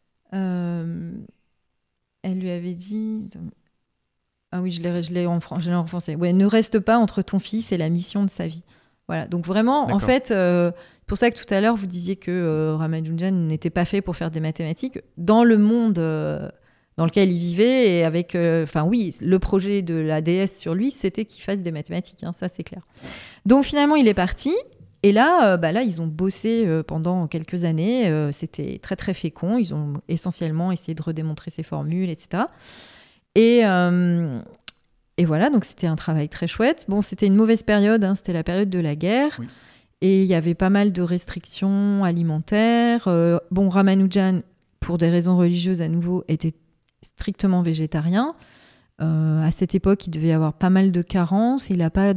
elle lui avait dit... Ah oui, je l'ai en français. Ouais, ne reste pas entre ton fils et la mission de sa vie. Voilà, donc vraiment, en fait, pour ça que tout à l'heure, vous disiez que Ramanujan n'était pas fait pour faire des mathématiques. Dans le monde dans lequel il vivait, et avec... le projet de la déesse sur lui, c'était qu'il fasse des mathématiques, ça c'est clair. Donc finalement, il est parti. Et là, ils ont bossé pendant quelques années. C'était très, très fécond. Ils ont essentiellement essayé de redémontrer ses formules, etc. Et voilà, donc c'était un travail très chouette. Bon, c'était une mauvaise période, c'était la période de la guerre. Oui. Et il y avait pas mal de restrictions alimentaires. Ramanujan, pour des raisons religieuses à nouveau, était strictement végétarien. À cette époque, il devait y avoir pas mal de carences. Il n'a pas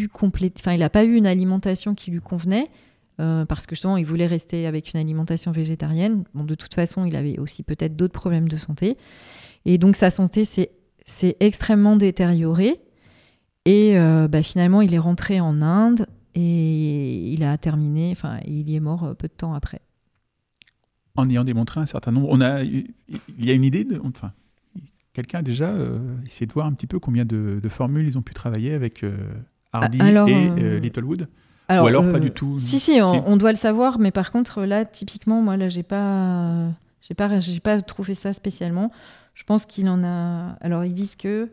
eu une alimentation qui lui convenait. Parce que justement, il voulait rester avec une alimentation végétarienne. Bon, de toute façon, il avait aussi peut-être d'autres problèmes de santé. Et donc, sa santé s'est extrêmement détériorée. Et finalement, il est rentré en Inde et il a terminé, il y est mort peu de temps après. En ayant démontré un certain nombre... Il y a une idée quelqu'un a déjà essayé de voir un petit peu combien de formules ils ont pu travailler avec Hardy et Littlewood. Ou alors pas du tout. Si, on doit le savoir, mais par contre, là, typiquement, moi, là, j'ai pas trouvé ça spécialement. Je pense qu'il en a... Alors, ils disent que...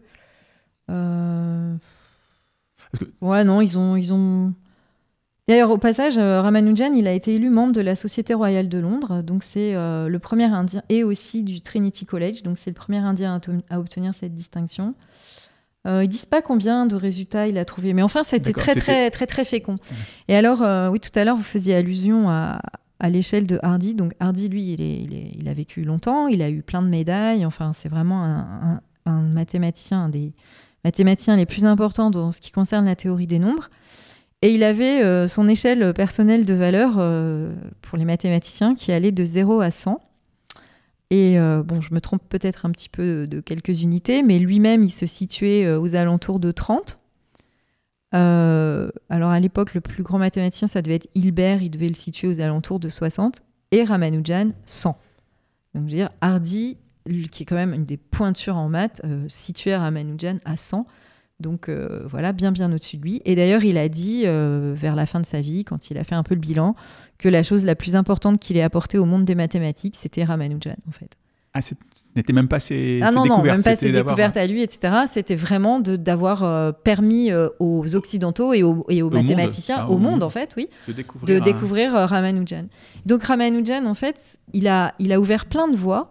Ouais, non, ils ont... D'ailleurs, au passage, Ramanujan, il a été élu membre de la Société royale de Londres. Donc, c'est le premier Indien, et aussi du Trinity College. Donc, c'est le premier Indien à obtenir cette distinction. Ils disent pas combien de résultats il a trouvé, mais enfin c'était très très fécond. Ouais. Et alors oui, tout à l'heure vous faisiez allusion à l'échelle de Hardy. Donc Hardy, lui, il a vécu longtemps, il a eu plein de médailles. Enfin, c'est vraiment un mathématicien, un des mathématiciens les plus importants dans ce qui concerne la théorie des nombres. Et il avait son échelle personnelle de valeur pour les mathématiciens qui allait de 0 à 100. Et je me trompe peut-être un petit peu de quelques unités, mais lui-même, il se situait aux alentours de 30. Alors à l'époque, le plus grand mathématicien, ça devait être Hilbert, il devait le situer aux alentours de 60, et Ramanujan, 100. Donc je veux dire, Hardy, qui est quand même une des pointures en maths, situait Ramanujan à 100. Donc voilà, bien au-dessus de lui. Et d'ailleurs, il a dit, vers la fin de sa vie, quand il a fait un peu le bilan, que la chose la plus importante qu'il ait apportée au monde des mathématiques, c'était Ramanujan, en fait. Ah, ce n'était même pas ses non, découvertes. même pas ses découvertes à lui, etc. C'était vraiment d'avoir permis aux Occidentaux et aux mathématiciens, au monde, en fait, oui, de découvrir Ramanujan. Donc Ramanujan, en fait, il a ouvert plein de voies.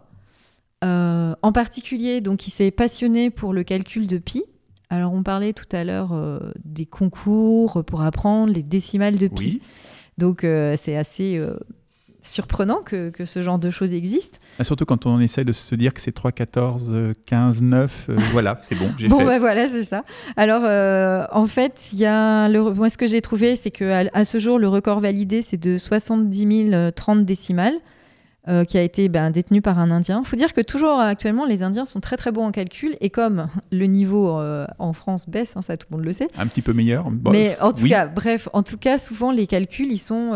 En particulier, donc, il s'est passionné pour le calcul de pi. Alors, on parlait tout à l'heure des concours pour apprendre les décimales de pi. Oui. Donc, c'est assez surprenant que ce genre de choses existent. Surtout quand on essaie de se dire que c'est 3, 14, 15, 9, voilà, c'est bon, j'ai fait. Bon, voilà, c'est ça. Alors, en fait, moi, ce que j'ai trouvé, c'est qu'à ce jour, le record validé, c'est de 70 030 décimales. Qui a été détenu par un Indien. Il faut dire que toujours actuellement, les Indiens sont très très bons en calcul et comme le niveau en France baisse, ça tout le monde le sait. Un petit peu meilleur. Mais en tout cas, souvent les calculs ils sont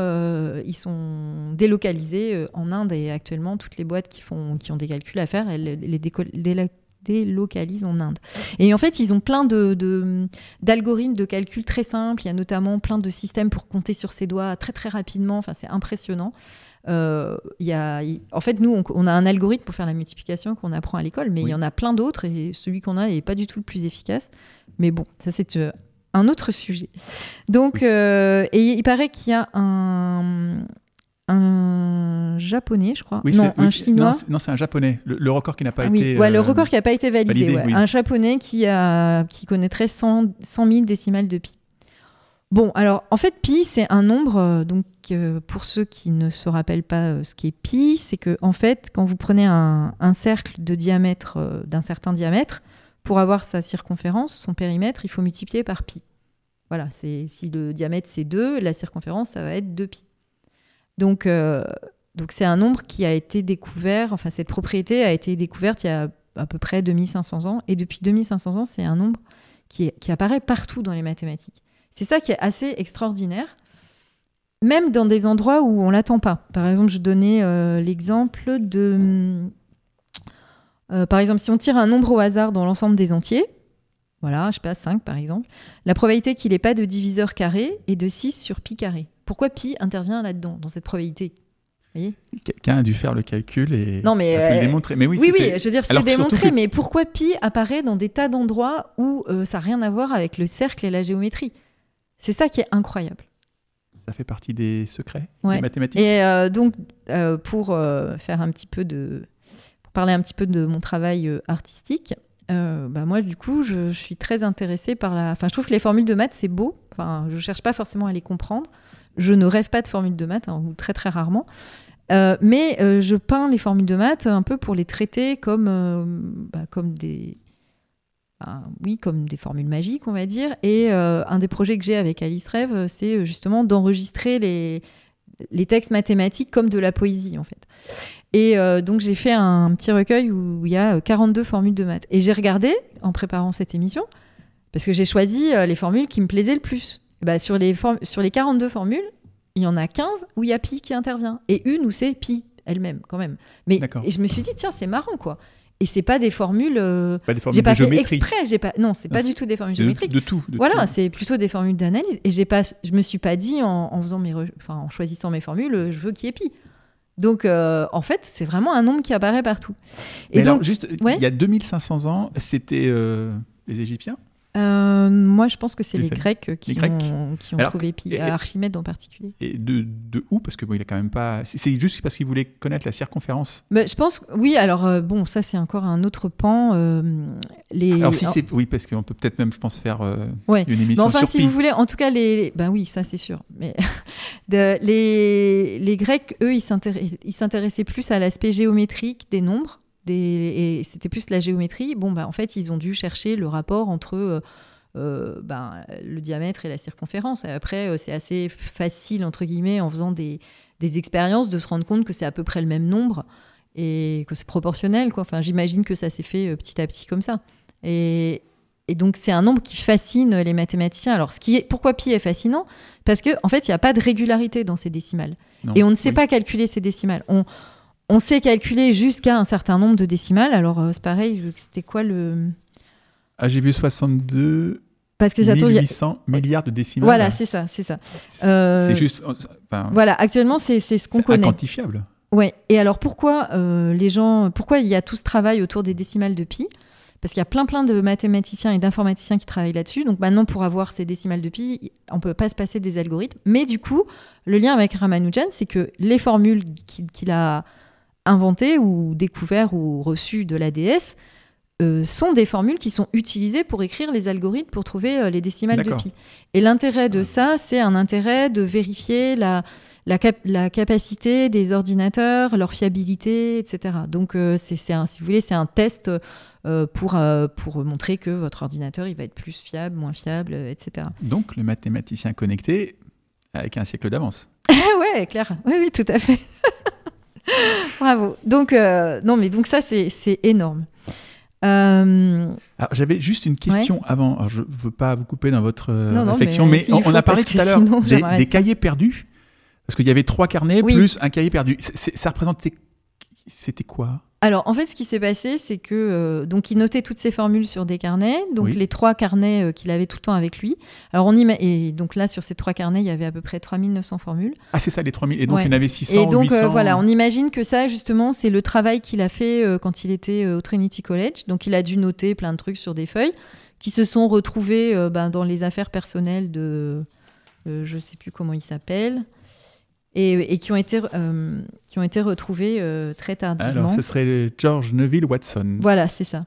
délocalisés en Inde et actuellement toutes les boîtes qui ont des calculs à faire, elles les délocalisent en Inde. Et en fait, ils ont plein d'algorithmes de calcul très simples. Il y a notamment plein de systèmes pour compter sur ses doigts très très rapidement. Enfin, c'est impressionnant. En fait, nous, on a un algorithme pour faire la multiplication qu'on apprend à l'école, mais il y en a plein d'autres et celui qu'on a n'est pas du tout le plus efficace. Mais bon, ça, c'est un autre sujet. Donc, et il paraît qu'il y a un japonais, je crois. Un chinois. Non, c'est un japonais. Le record qui n'a pas été... le record qui n'a pas été validé. Oui. Un japonais qui connaîtrait 100 000 décimales de pi. Bon, alors, en fait, pi, c'est un nombre... pour ceux qui ne se rappellent pas ce qu'est pi, c'est que en fait, quand vous prenez un cercle de diamètre d'un certain diamètre, pour avoir sa circonférence, son périmètre, il faut multiplier par pi. Voilà, si le diamètre c'est 2, la circonférence, ça va être 2pi. Donc c'est un nombre qui a été découvert, enfin cette propriété a été découverte il y a à peu près 2500 ans, et depuis 2500 ans, c'est un nombre qui apparaît partout dans les mathématiques. C'est ça qui est assez extraordinaire. Même dans des endroits où on ne l'attend pas. Par exemple, je donnais l'exemple de... par exemple, si on tire un nombre au hasard dans l'ensemble des entiers, voilà, je ne sais pas, 5 par exemple, la probabilité qu'il n'ait pas de diviseur carré est de 6 sur pi carré. Pourquoi pi intervient là-dedans, dans cette probabilité ? Vous voyez ? Quelqu'un a dû faire le calcul et le démontrer. Mais oui, je veux dire, c'est démontré, mais pourquoi pi apparaît dans des tas d'endroits où ça n'a rien à voir avec le cercle et la géométrie ? C'est ça qui est incroyable. Ça fait partie des secrets des mathématiques. Et donc, pour faire un petit peu pour parler un petit peu de mon travail artistique, moi, du coup, je suis très intéressée par Enfin, je trouve que les formules de maths, c'est beau. Enfin, je cherche pas forcément à les comprendre. Je ne rêve pas de formules de maths, ou très très rarement. Mais je peins les formules de maths un peu pour les traiter comme des... comme des formules magiques, on va dire. Et un des projets que j'ai avec Alice Rêve, c'est justement d'enregistrer les textes mathématiques comme de la poésie, en fait. Et donc, j'ai fait un petit recueil où il y a 42 formules de maths. Et j'ai regardé, en préparant cette émission, parce que j'ai choisi les formules qui me plaisaient le plus. Sur les 42 formules, il y en a 15 où il y a pi qui intervient. Et une où c'est pi elle-même, quand même. Et je me suis dit, tiens, c'est marrant, quoi. Et c'est pas des formules. J'ai pas fait exprès. Non, c'est pas du tout des formules géométriques. De tout. C'est plutôt des formules d'analyse. Et je me suis pas dit en choisissant mes formules, je veux qu'il y ait pi. Donc, en fait, c'est vraiment un nombre qui apparaît partout. Et donc, il y a 2500 ans, c'était les Égyptiens ? Moi, je pense que c'est les Grecs qui ont trouvé pi, Archimède en particulier. Et de où ? Parce que il a quand même pas. C'est juste parce qu'il voulait connaître la circonférence. Je pense, oui. Alors ça c'est encore un autre pan. Oui, parce qu'on peut peut-être même, je pense, faire une émission sur si pi. vous voulez, en tout cas oui, ça c'est sûr. Mais les Grecs, eux, ils s'intéressaient plus à l'aspect géométrique des nombres. Et c'était plus la géométrie. En fait, ils ont dû chercher le rapport entre le diamètre et la circonférence. Et après, c'est assez facile, entre guillemets, en faisant des expériences, de se rendre compte que c'est à peu près le même nombre et que c'est proportionnel, quoi. Enfin, j'imagine que ça s'est fait petit à petit comme ça. Et Et donc, c'est un nombre qui fascine les mathématiciens. Alors, pourquoi pi est fascinant ? Parce qu'en fait, il n'y a pas de régularité dans ces décimales. Non. Et on ne sait pas calculer ces décimales. On sait calculer jusqu'à un certain nombre de décimales. Alors, c'est pareil, c'était quoi le... Ah, j'ai vu 62 Parce que ça tourne... 800 milliards de décimales. Voilà, c'est ça. C'est juste... Voilà, actuellement, c'est ce qu'on connaît. C'est inquantifiable. Ouais. Et alors, pourquoi il y a tout ce travail autour des décimales de pi ? Parce qu'il y a plein de mathématiciens et d'informaticiens qui travaillent là-dessus. Donc maintenant, pour avoir ces décimales de pi, on ne peut pas se passer des algorithmes. Mais du coup, le lien avec Ramanujan, c'est que les formules qu'il a inventées ou découvertes ou reçues de la déesse sont des formules qui sont utilisées pour écrire les algorithmes pour trouver les décimales de pi. Et l'intérêt de ça, c'est un intérêt de vérifier la capacité des ordinateurs, leur fiabilité, etc. Donc, si vous voulez, c'est un test pour montrer que votre ordinateur il va être plus fiable, moins fiable, etc. Donc, le mathématicien connecté avec un siècle d'avance. Ouais, clair. Oui, tout à fait. Bravo. Donc, donc ça, c'est énorme. Alors, j'avais juste une question avant. Alors, je ne veux pas vous couper dans votre réflexion, mais on a parlé tout à l'heure des cahiers perdus. Parce qu'il y avait 3 carnets plus un cahier perdu. Ça représentait... C'était quoi ? Alors, en fait, ce qui s'est passé, c'est que donc il notait toutes ces formules sur des carnets, donc les 3 carnets qu'il avait tout le temps avec lui. Alors, et donc là, sur ces 3 carnets, il y avait à peu près 3900 formules. Ah, c'est ça, les 3000. Et donc, il y en avait 600, et donc, 800... voilà, on imagine que ça, justement, c'est le travail qu'il a fait quand il était au Trinity College. Donc, il a dû noter plein de trucs sur des feuilles qui se sont retrouvés dans les affaires personnelles de... je ne sais plus comment il s'appelle... Et qui ont été retrouvés très tardivement. Alors, ce serait George Neville Watson. Voilà, c'est ça.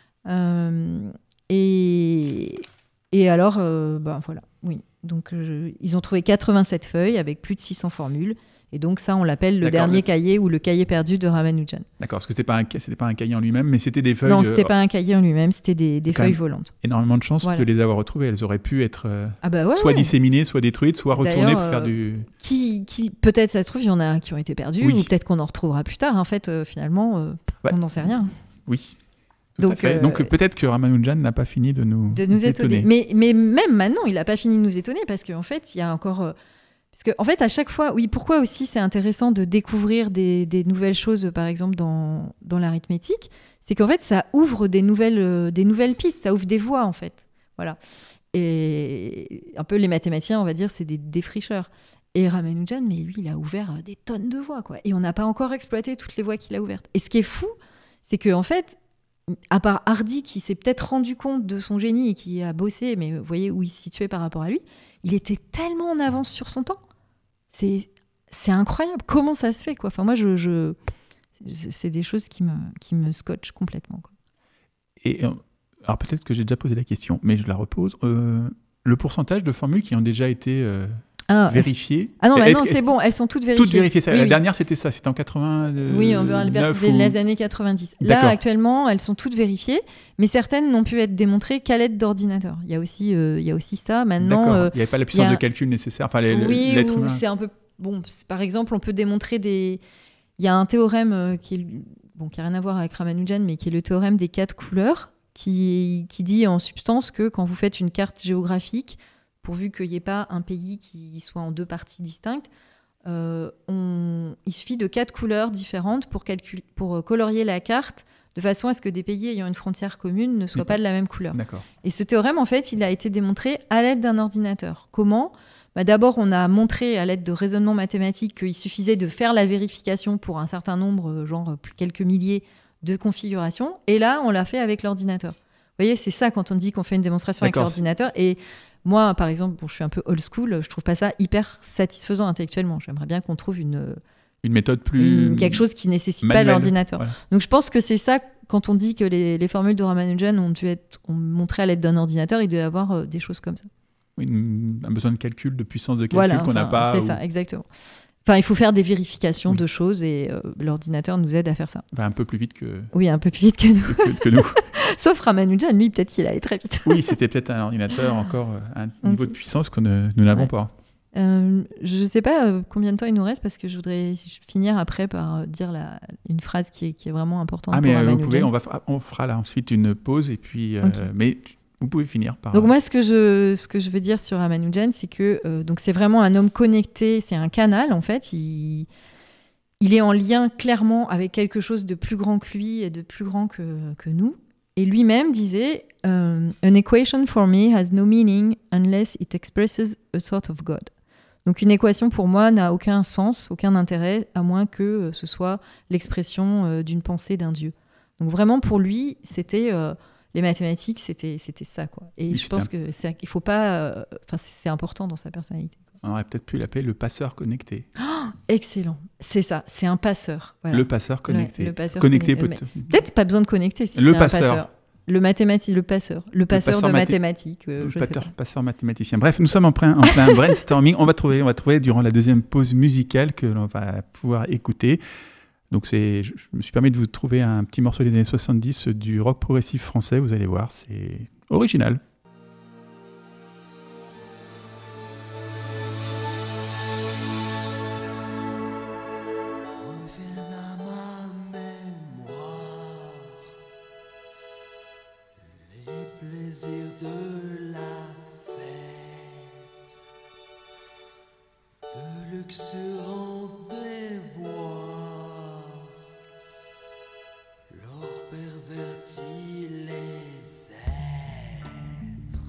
Et alors, voilà, oui. Donc, ils ont trouvé 87 feuilles avec plus de 600 formules. Et donc, ça, on l'appelle le dernier cahier ou le cahier perdu de Ramanujan. D'accord, parce que c'était pas un cahier en lui-même, mais c'était des feuilles... Non, c'était pas un cahier en lui-même, c'était des feuilles volantes. Énormément de chance de les avoir retrouvées. Elles auraient pu être soit disséminées, soit détruites, soit retournées pour faire du... Peut-être, ça se trouve, il y en a qui ont été perdues, ou peut-être qu'on en retrouvera plus tard. En fait, finalement, on n'en sait rien. Oui. Donc peut-être que Ramanujan n'a pas fini de nous étonner. Mais même maintenant, il n'a pas fini de nous étonner, parce qu'en fait, il y a encore... Parce qu'en fait, à chaque fois, pourquoi aussi c'est intéressant de découvrir des nouvelles choses, par exemple, dans l'arithmétique, c'est qu'en fait, ça ouvre des nouvelles pistes, ça ouvre des voies, en fait. Voilà. Et un peu les mathématiciens, on va dire, c'est des défricheurs. Et Ramanujan, mais lui, il a ouvert des tonnes de voies, quoi. Et on n'a pas encore exploité toutes les voies qu'il a ouvertes. Et ce qui est fou, c'est qu'en fait, à part Hardy, qui s'est peut-être rendu compte de son génie et qui a bossé, mais vous voyez où il se situait par rapport à lui, il était tellement en avance sur son temps. C'est incroyable. Comment ça se fait, quoi. Enfin, moi, c'est des choses qui me scotchent complètement, quoi. Et alors, peut-être que j'ai déjà posé la question, mais je la repose. Le pourcentage de formules qui ont déjà été vérifiées... Ah non, maintenant, c'est bon. Elles sont toutes vérifiées. Toutes vérifiées. La dernière, c'était ça. C'était en 80... Oui, vers les années 90. Là, actuellement, elles sont toutes vérifiées, mais certaines n'ont pu être démontrées qu'à l'aide d'ordinateurs. Il y a aussi ça. Maintenant, d'accord. Il n'y avait pas la puissance de calcul nécessaire. Enfin, l'être humain. C'est un peu... Bon, par exemple, on peut démontrer des... Il y a un théorème qui n'a rien à voir avec Ramanujan, mais qui est le théorème des 4 couleurs, qui dit en substance que quand vous faites une carte géographique, pourvu qu'il n'y ait pas un pays qui soit en 2 parties distinctes, il suffit de 4 couleurs différentes pour colorier la carte de façon à ce que des pays ayant une frontière commune ne soient pas de la même couleur. D'accord. Et ce théorème, en fait, il a été démontré à l'aide d'un ordinateur. Comment ? D'abord, on a montré à l'aide de raisonnement mathématique qu'il suffisait de faire la vérification pour un certain nombre, genre quelques milliers de configurations. Et là, on l'a fait avec l'ordinateur. Vous voyez, c'est ça quand on dit qu'on fait une démonstration avec l'ordinateur. Et moi, par exemple, je suis un peu old school, je trouve pas ça hyper satisfaisant intellectuellement. J'aimerais bien qu'on trouve une méthode plus... quelque chose qui nécessite manuel, pas l'ordinateur. Voilà. Donc je pense que c'est ça, quand on dit que les formules de Ramanujan ont montré à l'aide d'un ordinateur, il doit y avoir des choses comme ça. Oui, un besoin de calcul, de puissance de calcul qu'on n'a pas. C'est ça, exactement. Enfin, il faut faire des vérifications de choses et l'ordinateur nous aide à faire ça. Un peu plus vite que... Oui, un peu plus vite que nous. que nous. Sauf Ramanujan, lui, peut-être qu'il allait très vite. Oui, c'était peut-être un ordinateur encore à un niveau de puissance que nous n'avons pas. Je ne sais pas combien de temps il nous reste parce que je voudrais finir après par dire une phrase qui est vraiment importante pour Ramanujan. Vous pouvez, on fera là ensuite une pause et puis... Okay. Mais Vous pouvez finir par... Donc moi, ce que je veux dire sur Ramanujan, c'est que donc c'est vraiment un homme connecté, c'est un canal en fait. Il est en lien clairement avec quelque chose de plus grand que lui et de plus grand que nous. Et lui-même disait « An equation for me has no meaning unless it expresses a sort of God ». Donc une équation pour moi n'a aucun sens, aucun intérêt, à moins que ce soit l'expression d'une pensée d'un Dieu. Donc vraiment pour lui, c'était les mathématiques, c'était ça quoi. Et je pense que il faut pas, c'est important dans sa personnalité. On aurait peut-être pu l'appeler le passeur connecté. Oh, excellent, c'est ça, c'est un passeur. Voilà. Le passeur connecté. Ouais, le passeur connecté peut-être pas besoin de connecter si le c'est passeur. un passeur. Le passeur de mathématiques. Passeur mathématicien. Bref, nous sommes en plein brainstorming. On va trouver durant la deuxième pause musicale que l'on va pouvoir écouter. Donc je me suis permis de vous trouver un petit morceau des années 70 du rock progressif français. Vous allez voir, c'est original. De la fête, de luxurant des bois, l'or pervertit les êtres.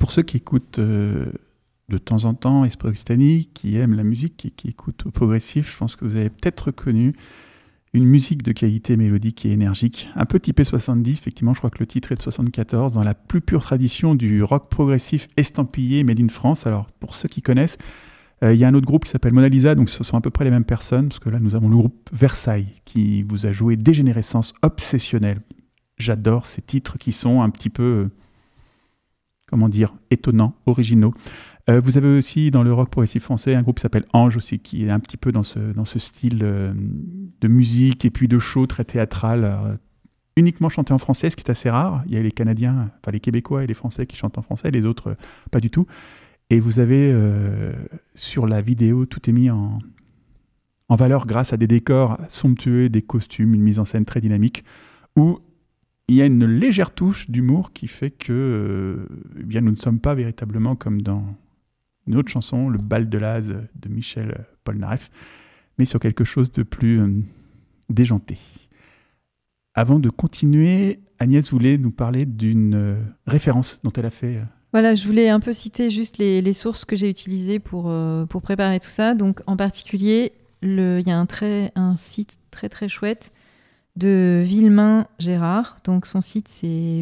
pour ceux qui écoutent de temps en temps Esprit Occitanie, qui aiment la musique et qui écoutent au progressif, je pense que vous avez peut-être reconnu une musique de qualité mélodique et énergique, un peu typée 70, effectivement, je crois que le titre est de 74, dans la plus pure tradition du rock progressif estampillé Made in France. Alors, pour ceux qui connaissent, il y a un autre groupe qui s'appelle Mona Lisa, donc ce sont à peu près les mêmes personnes, parce que là, nous avons le groupe Versailles, qui vous a joué Dégénérescence obsessionnelle. J'adore ces titres qui sont un petit peu, étonnants, originaux. Vous avez aussi dans le rock progressif français un groupe qui s'appelle Ange aussi, qui est un petit peu dans ce style de musique et puis de show très théâtral, uniquement chanté en français, ce qui est assez rare. Il y a les Canadiens, enfin les Québécois et les Français qui chantent en français, les autres pas du tout. Et vous avez sur la vidéo, tout est mis en valeur grâce à des décors somptueux, des costumes, une mise en scène très dynamique, où il y a une légère touche d'humour qui fait que nous ne sommes pas véritablement comme dans une autre chanson, Le bal de Laz de Michel Polnareff, mais sur quelque chose de plus déjanté. Avant de continuer, Agnès voulait nous parler d'une référence dont elle a fait... Voilà, je voulais un peu citer juste les sources que j'ai utilisées pour préparer tout ça. Donc, en particulier, il y a un site très très chouette de Villemain Gérard. Donc, son site, c'est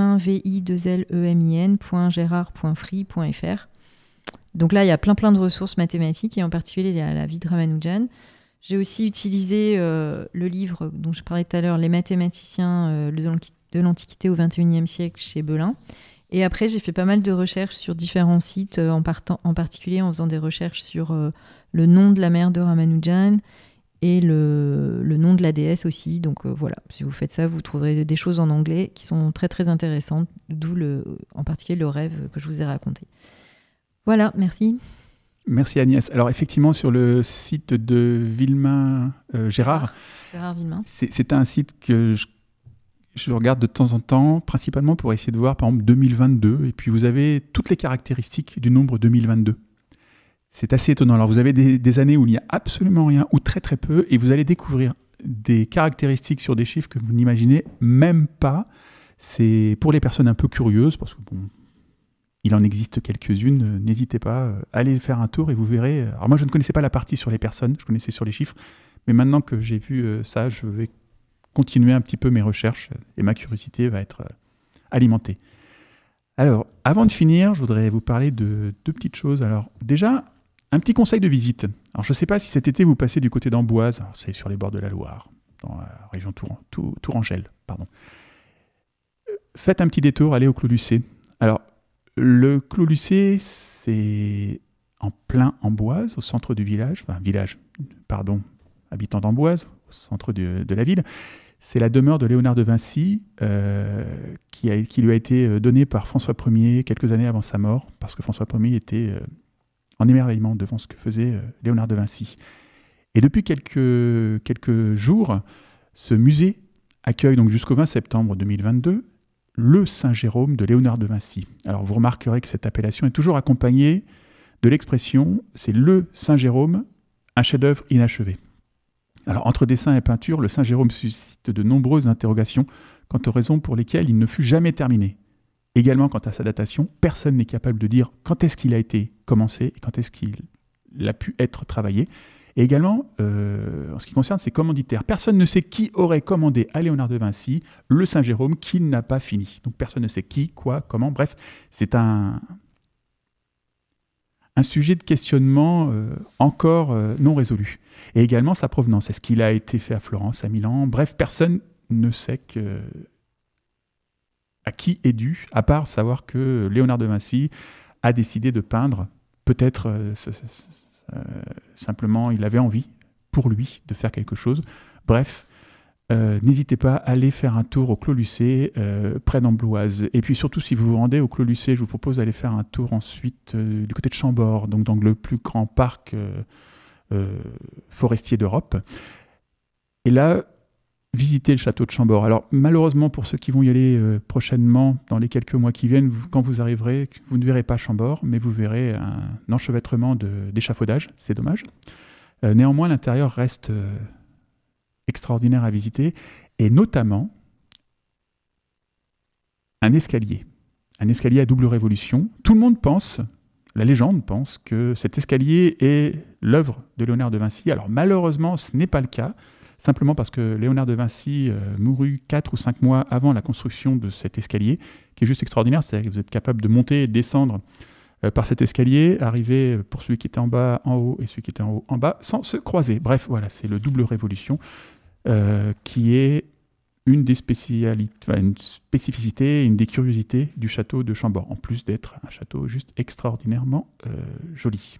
villemain.gerard.free.fr. Donc là, il y a plein de ressources mathématiques, et en particulier il y a la vie de Ramanujan. J'ai aussi utilisé le livre dont je parlais tout à l'heure, Les mathématiciens de l'Antiquité au XXIe siècle chez Belin. Et après, j'ai fait pas mal de recherches sur différents sites, en particulier en faisant des recherches sur le nom de la mère de Ramanujan et le nom de la déesse aussi. Donc voilà, si vous faites ça, vous trouverez des choses en anglais qui sont très très intéressantes, d'où en particulier le rêve que je vous ai raconté. Voilà, merci. Merci Agnès. Alors effectivement, sur le site de Villemain Gérard Villemain. C'est un site que je regarde de temps en temps, principalement pour essayer de voir, par exemple, 2022. Et puis vous avez toutes les caractéristiques du nombre 2022. C'est assez étonnant. Alors vous avez des années où il n'y a absolument rien, ou très très peu, et vous allez découvrir des caractéristiques sur des chiffres que vous n'imaginez même pas. C'est pour les personnes un peu curieuses, parce que il en existe quelques-unes, n'hésitez pas, allez faire un tour et vous verrez. Alors moi, je ne connaissais pas la partie sur les personnes, je connaissais sur les chiffres, mais maintenant que j'ai vu ça, je vais continuer un petit peu mes recherches et ma curiosité va être alimentée. Alors, avant de finir, je voudrais vous parler de deux petites choses. Alors, déjà, un petit conseil de visite. Alors, je ne sais pas si cet été, vous passez du côté d'Amboise, alors, c'est sur les bords de la Loire, dans la région Tourangelle, pardon. Faites un petit détour, allez au Clos Lucé. Alors, le Clos Lucé, c'est en plein Amboise, au centre du village, habitant d'Amboise, au centre de la ville. C'est la demeure de Léonard de Vinci, qui lui a été donnée par François Ier quelques années avant sa mort, parce que François Ier était en émerveillement devant ce que faisait Léonard de Vinci. Et depuis quelques jours, ce musée accueille donc jusqu'au 20 septembre 2022 le Saint-Jérôme de Léonard de Vinci. Alors vous remarquerez que cette appellation est toujours accompagnée de l'expression « c'est le Saint-Jérôme, un chef-d'œuvre inachevé ». Alors entre dessin et peinture, le Saint-Jérôme suscite de nombreuses interrogations quant aux raisons pour lesquelles il ne fut jamais terminé. Également quant à sa datation, personne n'est capable de dire quand est-ce qu'il a été commencé et quand est-ce qu'il a pu être travaillé. Et également, en ce qui concerne ses commanditaires, personne ne sait qui aurait commandé à Léonard de Vinci le Saint-Jérôme qu'il n'a pas fini. Donc personne ne sait qui, quoi, comment, bref, c'est un sujet de questionnement encore non résolu. Et également sa provenance. Est-ce qu'il a été fait à Florence, à Milan? Bref, personne ne sait à qui est dû, à part savoir que Léonard de Vinci a décidé de peindre, peut-être simplement il avait envie, pour lui, de faire quelque chose. Bref, n'hésitez pas à aller faire un tour au Clos Lucé, près d'Amboise. Et puis surtout, si vous vous rendez au Clos Lucé, je vous propose d'aller faire un tour ensuite du côté de Chambord, donc dans le plus grand parc forestier d'Europe. Et là, visitez le château de Chambord. Alors malheureusement, pour ceux qui vont y aller prochainement, dans les quelques mois qui viennent, quand vous arriverez, vous ne verrez pas Chambord, mais vous verrez un enchevêtrement d'échafaudages. C'est dommage. Néanmoins, l'intérieur reste extraordinaire à visiter, et notamment un escalier. un escalier à double révolution. Tout le monde pense, la légende pense, que cet escalier est l'œuvre de Léonard de Vinci. Alors malheureusement, ce n'est pas le cas, simplement parce que Léonard de Vinci mourut 4 ou 5 mois avant la construction de cet escalier, qui est juste extraordinaire. C'est-à-dire que vous êtes capable de monter et descendre par cet escalier, arriver pour celui qui était en bas en haut et celui qui était en haut en bas, sans se croiser. Bref, voilà, c'est le double révolution qui est une spécificité, une des curiosités du château de Chambord, en plus d'être un château juste extraordinairement joli.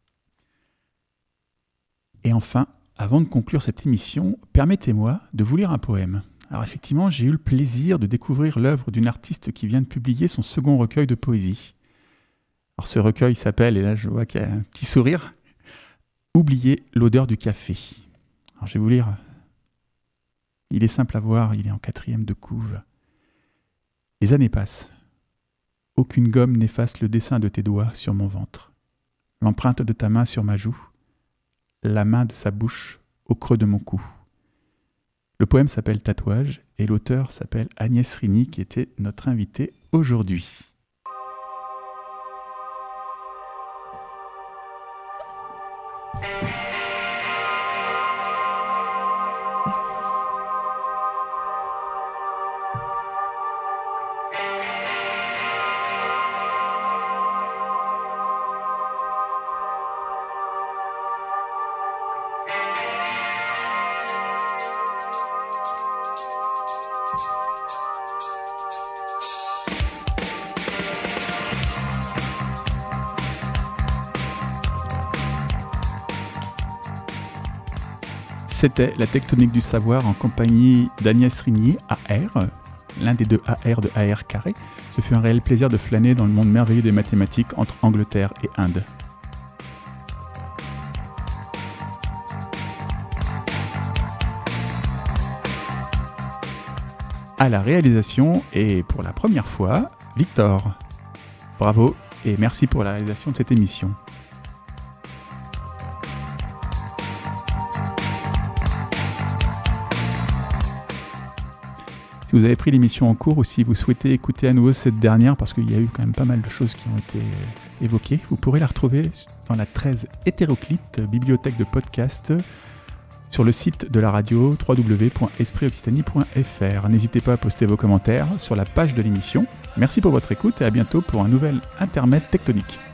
Et enfin, avant de conclure cette émission, permettez-moi de vous lire un poème. Alors effectivement, j'ai eu le plaisir de découvrir l'œuvre d'une artiste qui vient de publier son second recueil de poésie. Alors ce recueil s'appelle, et là je vois qu'il y a un petit sourire, « Oublier l'odeur du café ». Alors je vais vous lire. Il est simple à voir, il est en 4e de couve. Les années passent. Aucune gomme n'efface le dessin de tes doigts sur mon ventre. L'empreinte de ta main sur ma joue. La main de sa bouche au creux de mon cou. Le poème s'appelle Tatouage et l'auteur s'appelle Agnès Rini qui était notre invitée aujourd'hui. C'était la tectonique du savoir en compagnie d'Agnès Rini, AR, l'un des 2 AR de AR carré. Ce fut un réel plaisir de flâner dans le monde merveilleux des mathématiques entre Angleterre et Inde. À la réalisation, et pour la première fois, Victor. Bravo et merci pour la réalisation de cette émission. Si vous avez pris l'émission en cours ou si vous souhaitez écouter à nouveau cette dernière, parce qu'il y a eu quand même pas mal de choses qui ont été évoquées, vous pourrez la retrouver dans la 13 hétéroclite, bibliothèque de podcast, sur le site de la radio www.espritoccitanie.fr. N'hésitez pas à poster vos commentaires sur la page de l'émission. Merci pour votre écoute et à bientôt pour un nouvel Intermède tectonique.